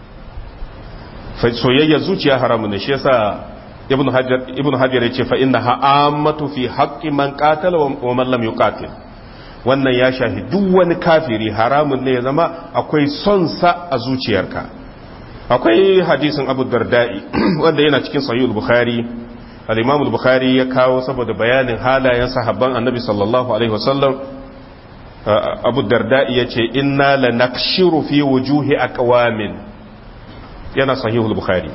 Soyayyar zuciya haramun ne, shi yasa ibnu hajar ibnu hajar yace fa innaha ammatu fi haqqi man qatala wa man lam yuqatil. Wannan ya shafi duk wani kafiri, haramun ne ya zama akwai son sa a zuciyarka. Akwai hadisin Abu Darda'i wanda yana cikin Sahih al-Bukhari, al-Imam al-Bukhari ya kawo saboda bayanin halayen sahabban Annabi sallallahu alaihi wasallam. Abu Darda'i yace inna lanakshiru fi wujuhi aqwamin, yana Sahih al-Bukhari.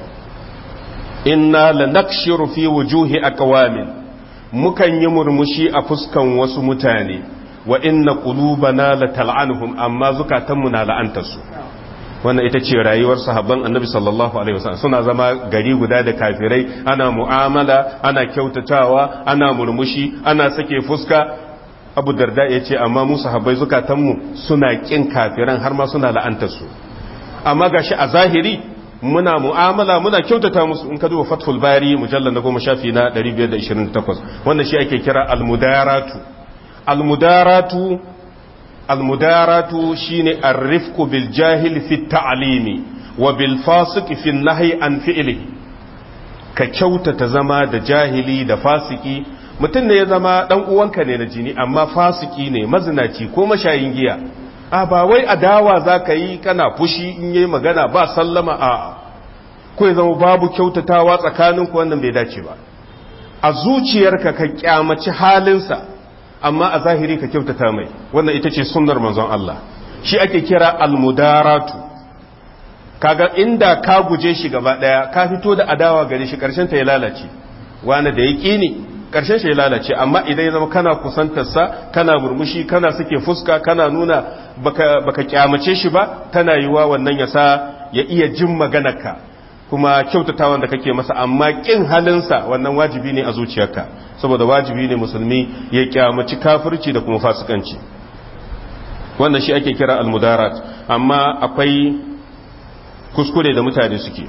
Inna lanakshiru fi wujuhi aqwamin, mukan yi murmushi a fuskan wasu mutane, wa inna qulubana latal'anuhum, amma zukatanmu na la'antarsu. Wannan ita ce rayuwar sahabban Annabi sallallahu alaihi wasallam. Suna zama gari guda da kafirai, ana mu'amala, ana kyautatawa, ana murmushi, ana sake fuska. Abu Darda ya ce amma mu sahabbai zukatanmu suna kin kafiran, har ma suna la'antarsu. Amma gashi a zahiri muna mu'amala, muna kyautata musu. In ka duba Fathul Bari mujallal na goma shafi na ɗari biyar da ishirin da takwas, wannan shi ake kira almudaratu. Almudaratu almudaratu shine arrifqu bil jahil fi ta'limi wa bil fasiq fi nahyi an fi'lihi. Ka kyautata zama da jahili da fasiki. Mutum ne ya zama dan uwanka ne na jini, amma fasiki ne, mazinaci ko mashayin giya, a ba wai adawa za ka yi kana fushi in yi magana ba sallama, a ko ya zama babu kyautatawa tsakaninku, wannan bai dace ba. A zuciyarka ka kyamaci halinsa, amma a zahiri ka kyautata mai. Wannan ita ce sunnar manzon Allah, shi ake kira almudaratu. Kaga inda ka guje shi gaba daya, ka fito da adawa gare shi, karshen ta ya lalace. Wani da ya ƙini karshen shi ya lalace. Amma idan ya zama kana kusantarsa, kana murmushi, kana sake fuska, kana nuna baka, baka kyamace shi ba, tana yiwa wannan ya sa ya iya jin maganarka, kuma kyautatawan da kake masa. Amma kin halinsa wannan wajibi ne a zuciyarka, saboda wajibi ne musulmi ya kyamaci kafirci da kuma fasikanci. Wannan shi ake kira almudarat. Amma akwai kuskure da mutane suke,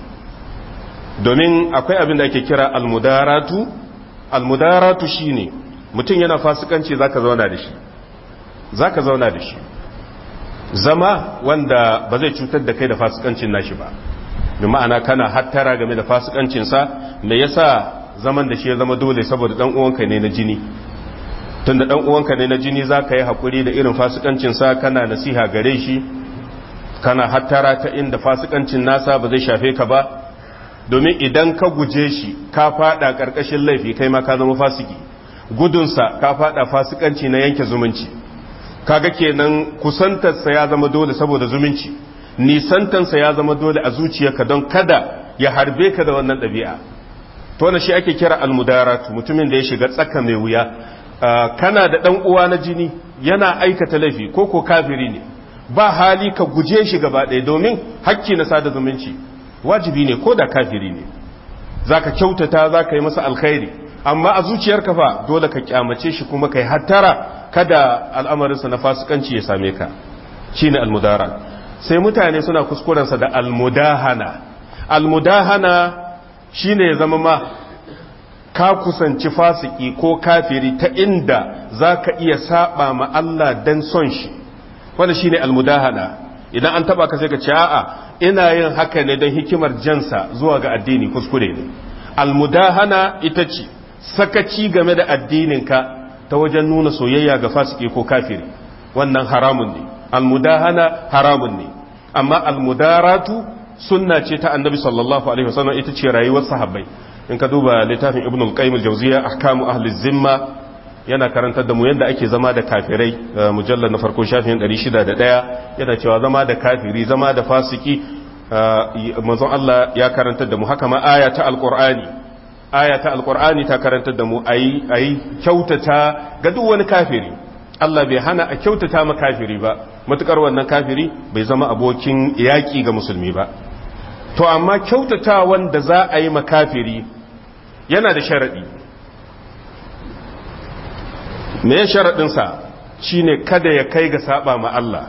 domin akwai abin da ake kira almudaratu. Almudaratu shine mutum yana fasikanci, zaka zauna da shi, zaka zauna da shi zama wanda ba zai cutar da kai da fasikancin nashi ba. bi ma'ana kana hattara game da fasikancinsa. Me yasa zaman da shi ya zama dole? saboda dan uwanka ne na jini. Tunda dan uwanka ne na jini, zaka yi hakuri da irin fasikancinsa, kana nasiha gare shi, kana hattara ta inda fasikancin nasa ba zai shafe ka ba. Domin idan ka guje shi, ka fada karkashin laifi, kai ma ka zama fasiki. Gudunsa ka fada fasikanci na yanke zumunci. Kaga kenan kusantarsa ya zama dole saboda zumunci, nisantansa ya zama dole a zuciyarka don kada ya harbe ka da wannan ɗabi'a. To wannan shi ake kira almudaratu, mutumin da ya shiga tsaka mai wuya. Kana da ɗan uwa na jini yana aikata laifi ko ko kafiri ne, ba hali ka guje shi gaba ɗaya, domin hakki na sada zumunci wajibi ne ko da kafiri ne. Zaka kyautata, zaka yi masa alkhairi, amma a zuciyarka fa dole ka kyamace shi, kuma kai hattara kada al'amarinsa na fasikanci ya same ka. Shine almudara. Sai mutane suna kuskurensa da almudahana. Almudahana shine ya zama ma ka kusanci fasiki ko kafiri ta inda zaka iya saba ma Allah dan son shi. Wannan shine almudahana. Idan an taba ka sai ka ce a'a, ina yin haka ne don hikimar jansa zuwa ga addini, kuskure ne. Almudahana ita ce sakaci game da addininka ta wajen nuna soyayya ga fasiki ko kafiri, wannan haramun ne. almudahana haramun ne amma almudaratu sunna ce ta annabi sallallahu alaihi wasallam ita ce rayuwar sahabbai in ka duba littafin ibn al-qayyim al-jawziyya ahkamu ahli zimma yana karantar da mu yadda ake zama da kafirai mujallal na farko shafin ɗari shida da ɗaya yana cewa zama da kafiri zama da fasiki manzon Allah ya karantar da mu haka ma aya ta alqur'ani aya ta alqur'ani ta karantar da mu ayi ayi kyautata ga duk wani kafiri Allah bai hana a kyautata ma kafiri ba matukar wannan kafiri bai zama abokin yaki ga musulmi ba to amma kyautata wanda za a yi ma kafiri yana da sharadi me ya sharadinsa shine kada ya kai ga saba ma Allah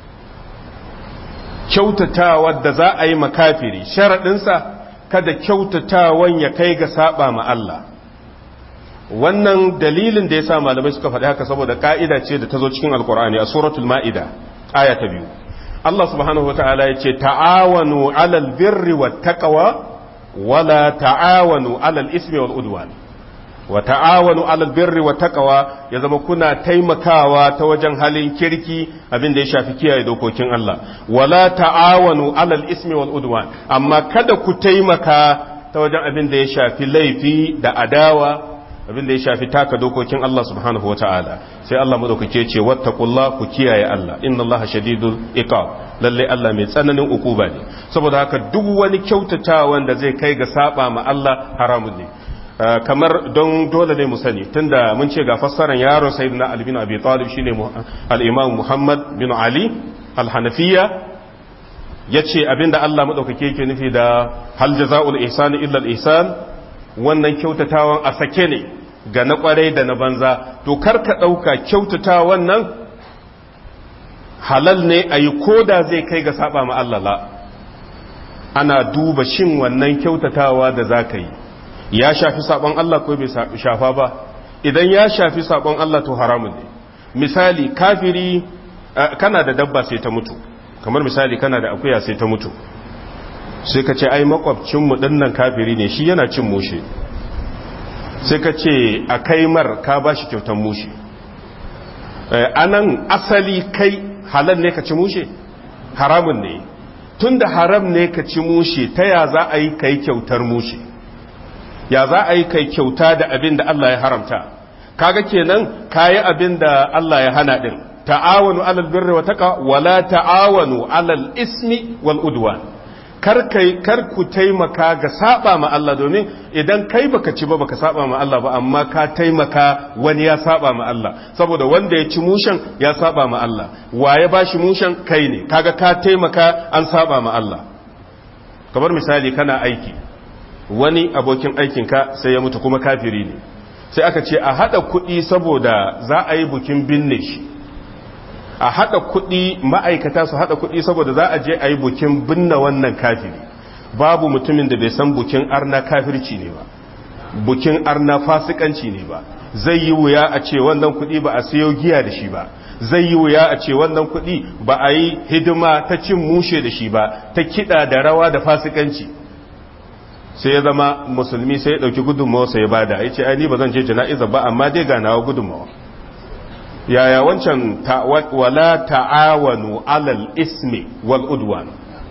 kyautatawa da za a yi ma kafiri sharadinsa kada kyautatawan ya kai ga saba ma Allah wannan dalilin da ya sa malamai suka faɗi haka saboda ka'ida ce da ta zo cikin alkur'ani a suratul ma'ida aya ta biyu Allah subhanahu wata'ala ya ce ta'awanu alal birri wat taqwa wala ta'awanu alal ismi wal udwan wa ta'awanu alal birri wat taqwa ya zama kuna taimakawa ta wajen halin kirki abin da ya shafi kiyaye dokokin Allah wala ta'awanu alal ismi wal udwan amma kada ku taimaka ta wajen abin da ya shafi laifi da adawa abin da ya shafi taka dokokin Allah subhanahu wata'ala sai Allah madaukake ce wattaqullah ku kiyaye Allah inna Allah shadidul iqab lalle Allah mai tsananin ukuba ne saboda haka duk wani kyautatawan da zai kai ga saba ma Allah haramun ne kamar don dole ne mu sani tunda mun ce ga fassarar yaron sayyidina Ali bin Abi Talib shine al-Imam Muhammad bin Ali al-Hanafiya yace abinda Allah madaukake yake nufi da hal jazaa'ul ihsani illa al-ihsan wannan kyautatawan a sake ne ga na kwarai da na banza to karka ɗauka kyautatawan nan halal ne a yi koda zai kai ga saba ma Allah la ana duba shin wannan kyautatawa da za ka yi ya shafi sabon Allah ko bai shafa ba idan ya shafi sabon Allah to haramun ne misali kafiri kana da dabba sai ta mutu kamar misali kana da akuya sai ta mutu sai ka ce ai makwabcinmu dinnan kafiri ne shi yana cin mushe sai ka ce a kaimar ka ba shi kyautar mushe anan asali kai halal ne ka ci mushe haramun ne tun da haram ne ka ci mushe ta ya za a yi kai kyautar mushe ya za a yi kai kyauta da abin da Allah ya haramta kaga kenan kayi abin da Allah ya hana din ta'awanu alal birri wa taqa wala ta'awanu alal ismi wal udwan kar kai kar ku taimaka ga saba ma Allah domin idan kai baka ci ba baka saba ma Allah ba amma ka taimaka wani ya saba ma Allah saboda wanda ya ci mushen ya saba ma Allah waye bashi mushen kai ne kaga ka taimaka an saba ma Allah kamar misali kana aiki wani abokin aikinka sai ya mutu kuma kafiri ne sai aka ce a hada kuɗi saboda za a yi bukin binne shi a haɗa kuɗi ma'aikata su haɗa kuɗi saboda za a je a yi bukin binne wannan kafiri babu mutumin da bai san bukin arna kafirci ne ba bukin arna fasikanci ne ba zai yi wuya a ce wannan kuɗi ba a sayo giya da shi ba zai yi wuya a ce wannan kuɗi ba a yi hidima ta cin mushe da shi ba ta kiɗa da rawa da fasikanci sai ya zama musulmi sai ya ɗauki gudunmawa sai ya bada ya ce ai ni ba zan je jana'iza ba amma dai ga nawa gudunmawa yaya wancan wala ta'awanu alal ismi wal udwan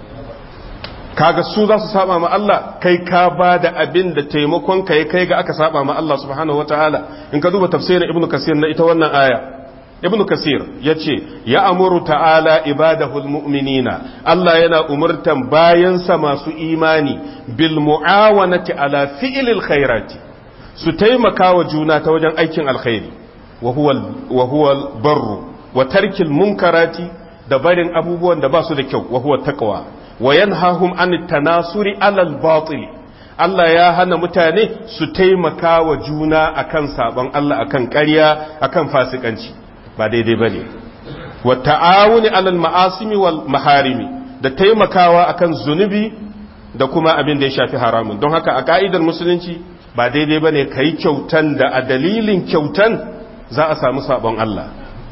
kaga su za su saba ma Allah kai ka ba da abin da taimakon ka kai ga aka saba ma Allah subhanahu wataala in ka duba tafsirin ibnu kasir na ita wannan aya ibnu kasir yace ya amuru ta'ala ibadahu almu'minina Allah yana umurtan bayansa masu imani bil mu'awanati ala fi'lil khairati su taimaka wa juna ta wajen aikin alkhairi wa huwa barru wa tarkil munkarati da barin abubuwan da ba su da kyau wa huwa taqwa wa yanhahum an tanasuri alal batil Allah ya hana mutane su taimaka wa juna akan sabon Allah akan ƙarya akan fasikanci ba daidai bane wa ta'awuni alal ma'asimi wal maharimi da taimakawa akan zunubi da kuma abin da ya shafi haramun don haka a ka'idar musulunci ba daidai bane kai kyautan da a dalilin kyautan za a samu sabon Allah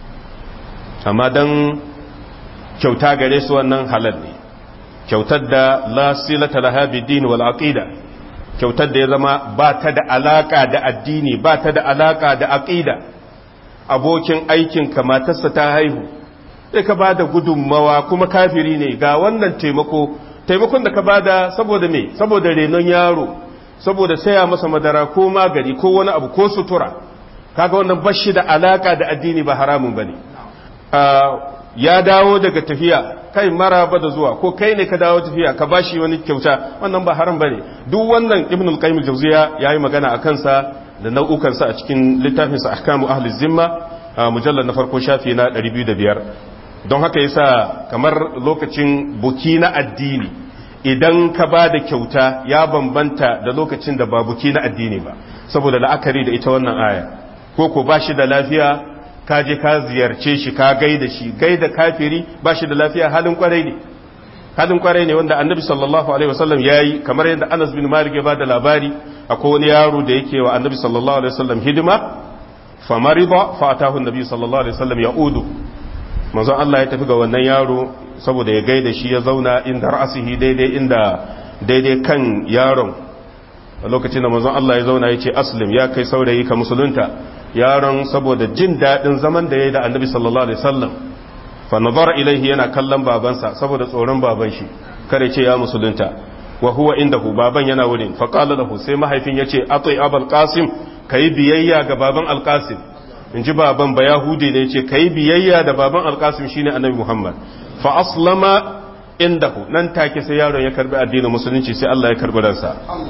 amma dan kyauta gare su wannan halal ne kyautar da la silata laha bid-din wal aqida kyautar da ya zama ba ta da alaka da addini ba ta da alaka da aqida abokin aikin ka matarsa ta haihu sai ka bada gudunmawa kuma kafiri ne ga wannan taimako taimakon da ka bada saboda me saboda renon yaro saboda saya masa madara ko magani ko wani abu ko sutura kaga wannan bashi da alaka da addini ba haramun bane ya dawo daga tafiya kai maraba da zuwa ko kai ne ka dawo tafiya ka bashi wani kyauta wannan ba haram bane duk wannan ibn al-qayyim al-jawziya yayi magana akan sa da nau'ukan sa a cikin littafin sa ahkamu ahli zimma mujallad na farko shafi na ɗari biyu da biyar don haka yasa kamar lokacin buki na addini idan ka ba da kyauta ya bambanta da lokacin da ba buki na addini ba saboda la'akari da ita wannan aya ko ko bashi da lafiya ka je ka ziyarce shi ka gaida shi gaida kafiri ba shi da lafiya halin kwarai ne halin kwarai ne wanda annabi sallallahu alaihi wasallam yayi kamar yadda Anas bin Malik ya ba da labari akwai wani yaro da yake wa annabi sallallahu alaihi wasallam hidima fa marida fa atahu annabi sallallahu alaihi wasallam yaudu manzon Allah ya tafi ga wannan yaro saboda ya gaida shi ya zauna inda ra'asihi daidai inda daidai kan yaron a lokacin da manzon Allah ya zauna ya ce aslim ya kai saurayi ka musulunta yaron saboda jin daɗin zaman da ya yi da annabi sallallahu alaihi wasallam fa nazara ilaihi yana kallon babansa saboda tsoron baban shi kare ce ya musulunta wa huwa indahu baban yana wurin fa qala lahu sai mahaifin yace atai abul qasim kai biyayya ga baban al qasim inji baban ba yahudi ne yace kai biyayya da baban al qasim shine annabi muhammad fa aslama indahu nan take sai yaron ya karbi addinin musulunci sai Allah ya karbi ransa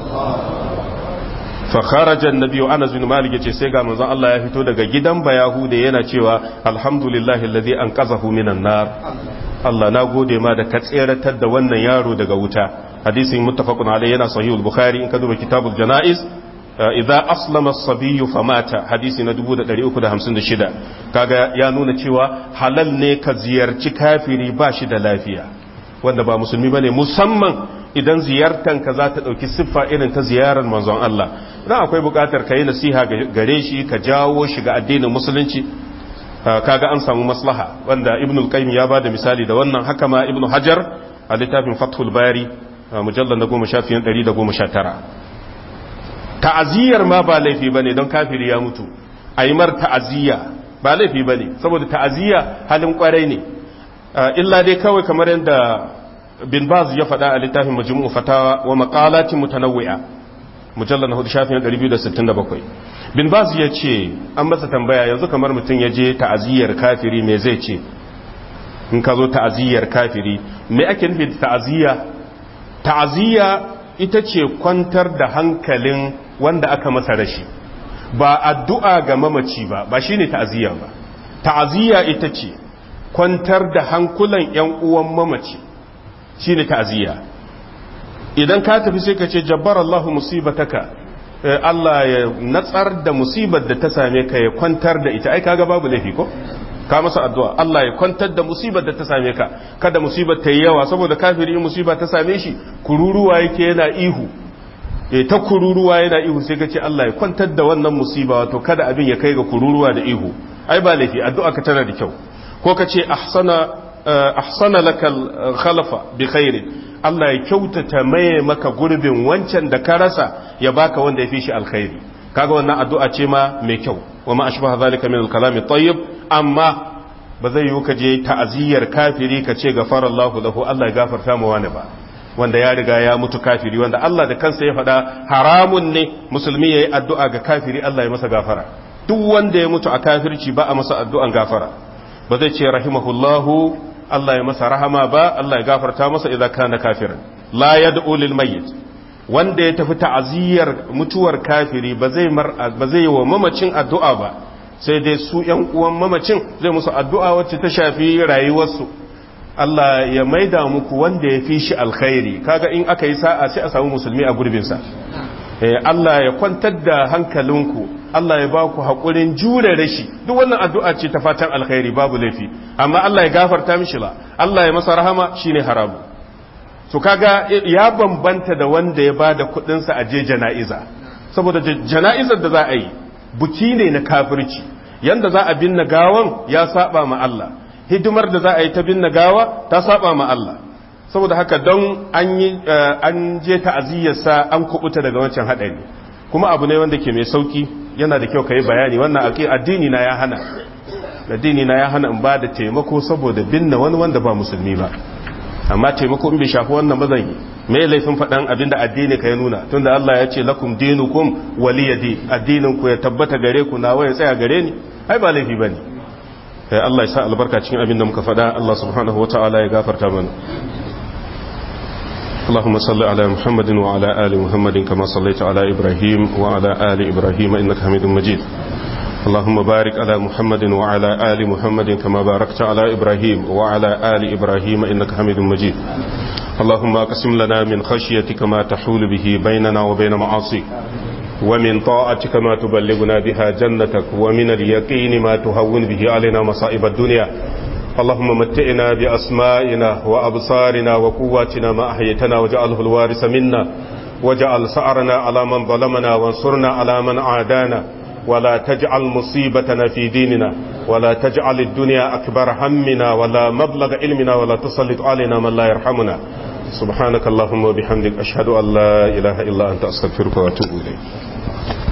fa kharaja annabi Anas bin Malik yace sai ga manzon Allah ya fito daga gidan bayahude yana cewa alhamdulillahi alladhi anqazahu minan nar Allah na gode ma da ka tseratar da wannan yaro daga wuta hadisin muttafaqun alayhi yana sahihul bukhari in ka duba kitabul janaiz idza aslama as-sabiy famata hadisi na dubu da ɗari uku da hamsin da shida kaga ya nuna cewa halal ne ka ziyarci kafiri ba shi da lafiya wanda ba musulmi bane musamman idan ziyartan ka za ta dauki siffa irin ta ziyarar manzon Allah dan akwai bukatar ka yi nasiha gare shi ka jawo shi ga addinin musulunci kaga an samu maslaha wanda ibn al-qayyim ya bada misali da wannan haka ma ibn hajar a littafin fathul bari mujallal na goma shafiyan ɗari da goma sha tara ta'aziyar ma ba laifi bane don kafiri ya mutu aimar ta'aziyya ba laifi bane saboda ta'aziyya halin kwarai ne illa dai kawai kamar yadda bin baz ya faɗa a littafin majmu'u fatawa wa maqalatin mutanawwi'a mujallal na hudu shafin ɗari biyu da sittin da bakwai bin baz ya ce an masa tambaya yanzu kamar mutum ya je ta'aziyyar kafiri me zai ce in ka zo ta'aziyyar kafiri me ake nufi da ta'aziyya ta'aziyya ita ce kwantar da hankalin wanda aka masa rashi ba addu'a ga mamaci ba ba shine ta'aziyya ba ta'aziyya ita ce kwantar da hankulan yan uwan mamaci shine ta'aziyya idan ka tafi sai ka ce jabbar Allahu musibataka Allah ya natsar da musibar da ta same ka ya kwantar da ita ai kaga babu laifi ko ka masa addu'a Allah ya kwantar da musibar da ta same ka kada musibar ta yi yawa saboda kafiri musiba ta same shi kururuwa yake yana ihu eh ta kururuwa yana ihu sai ka ce Allah ya kwantar da wannan musiba wato kada abin ya kai ga kururuwa da ihu ai ba laifi addu'a ka tana da kyau ko ka ce ahsana ahsana lakal khalafa bi khairin Allah ya kyautata maye maka gurbin wancan da ka rasa ya baka wanda ya fi shi alkhairi kaga wannan addu'a ce ma mai kyau wa ma ashbaha zalika min al-kalam at-tayyib amma ba zai yi ka je ta'aziyar kafiri ka ce gafara Allahu lahu Allah ya gafarta mu wani ba wanda ya riga ya mutu kafiri wanda Allah da kansa ya faɗa haramun ne musulmi yayi addu'a ga kafiri Allah ya masa gafara duk wanda ya mutu a kafirci ba a masa addu'an gafara ba zai ce rahimahullahu Allah ya masa rahama ba Allah ya gafarta masa idan kana kafirin la yad'u lil mayyit wanda ya tafi ta'aziyar mutuwar kafiri ba zai mar ba zai wa mamacin addu'a ba sai dai su ƴan uwan mamacin zai musu addu'a wacce ta shafi rayuwarsu Allah ya maida muku wanda ya fi shi alkhairi kaga in aka yi sa'a sai a samu musulmi a gurbin sa eh Allah ya kwantar da hankalinku Allah ya ba ku haƙurin jure rashi duk wannan addu'a ce ta fatan alkhairi babu laifi amma Allah ya gafarta mishi ba Allah ya masa rahama shine haramu so kaga ya bambanta da wanda ya bada kuɗin sa a je jana'iza saboda jana'izar da za a yi buki ne na kafirci yanda za a binne gawan ya saba ma Allah hidimar da za a yi ta binne gawa ta saba ma Allah saboda haka don an yi an je ta'aziyyar sa an kubuta daga wancan hadari kuma abu ne wanda ke mai sauki yana da kyau ka yi bayani wannan addini na ya hana addini na ya hana in ba da taimako saboda binne wani wanda ba musulmi ba amma taimako in bai shafi wannan ba zan yi me laifin faɗan abinda addini ka ya nuna tunda Allah ya ce lakum dinukum waliyadi addinin ku ya tabbata gare ku nawa ya tsaya gare ni ai ba laifi bane sai Allah ya sa albarka cikin abin da muka faɗa Allah subhanahu wataala ya gafarta mana اللهم صل على محمد وعلى آل محمد كما صليت على إبراهيم وعلى آل إبراهيم إنك حميد مجيد اللهم بارك على محمد وعلى آل محمد كما باركت على إبراهيم وعلى آل إبراهيم إنك حميد مجيد اللهم اقسم لنا من خشيتك ما تحول به بيننا وبين معاصيك ومن طاعتك ما تبلغنا بها جنتك ومن اليقين ما تهون به علينا مصائب الدنيا اللهم متئنا بأسمائنا وأبصارنا وقواتنا ما أحيتنا وجعله الوارث منا وجعل سعرنا على من ظلمنا وانصرنا على من عادانا ولا تجعل مصيبتنا في ديننا ولا تجعل الدنيا أكبر همنا ولا مبلغ علمنا ولا تسلط علينا من لا يرحمنا سبحانك اللهم وبحمدك أشهد أن لا إله إلا أنت أستغفرك وأتوب إليك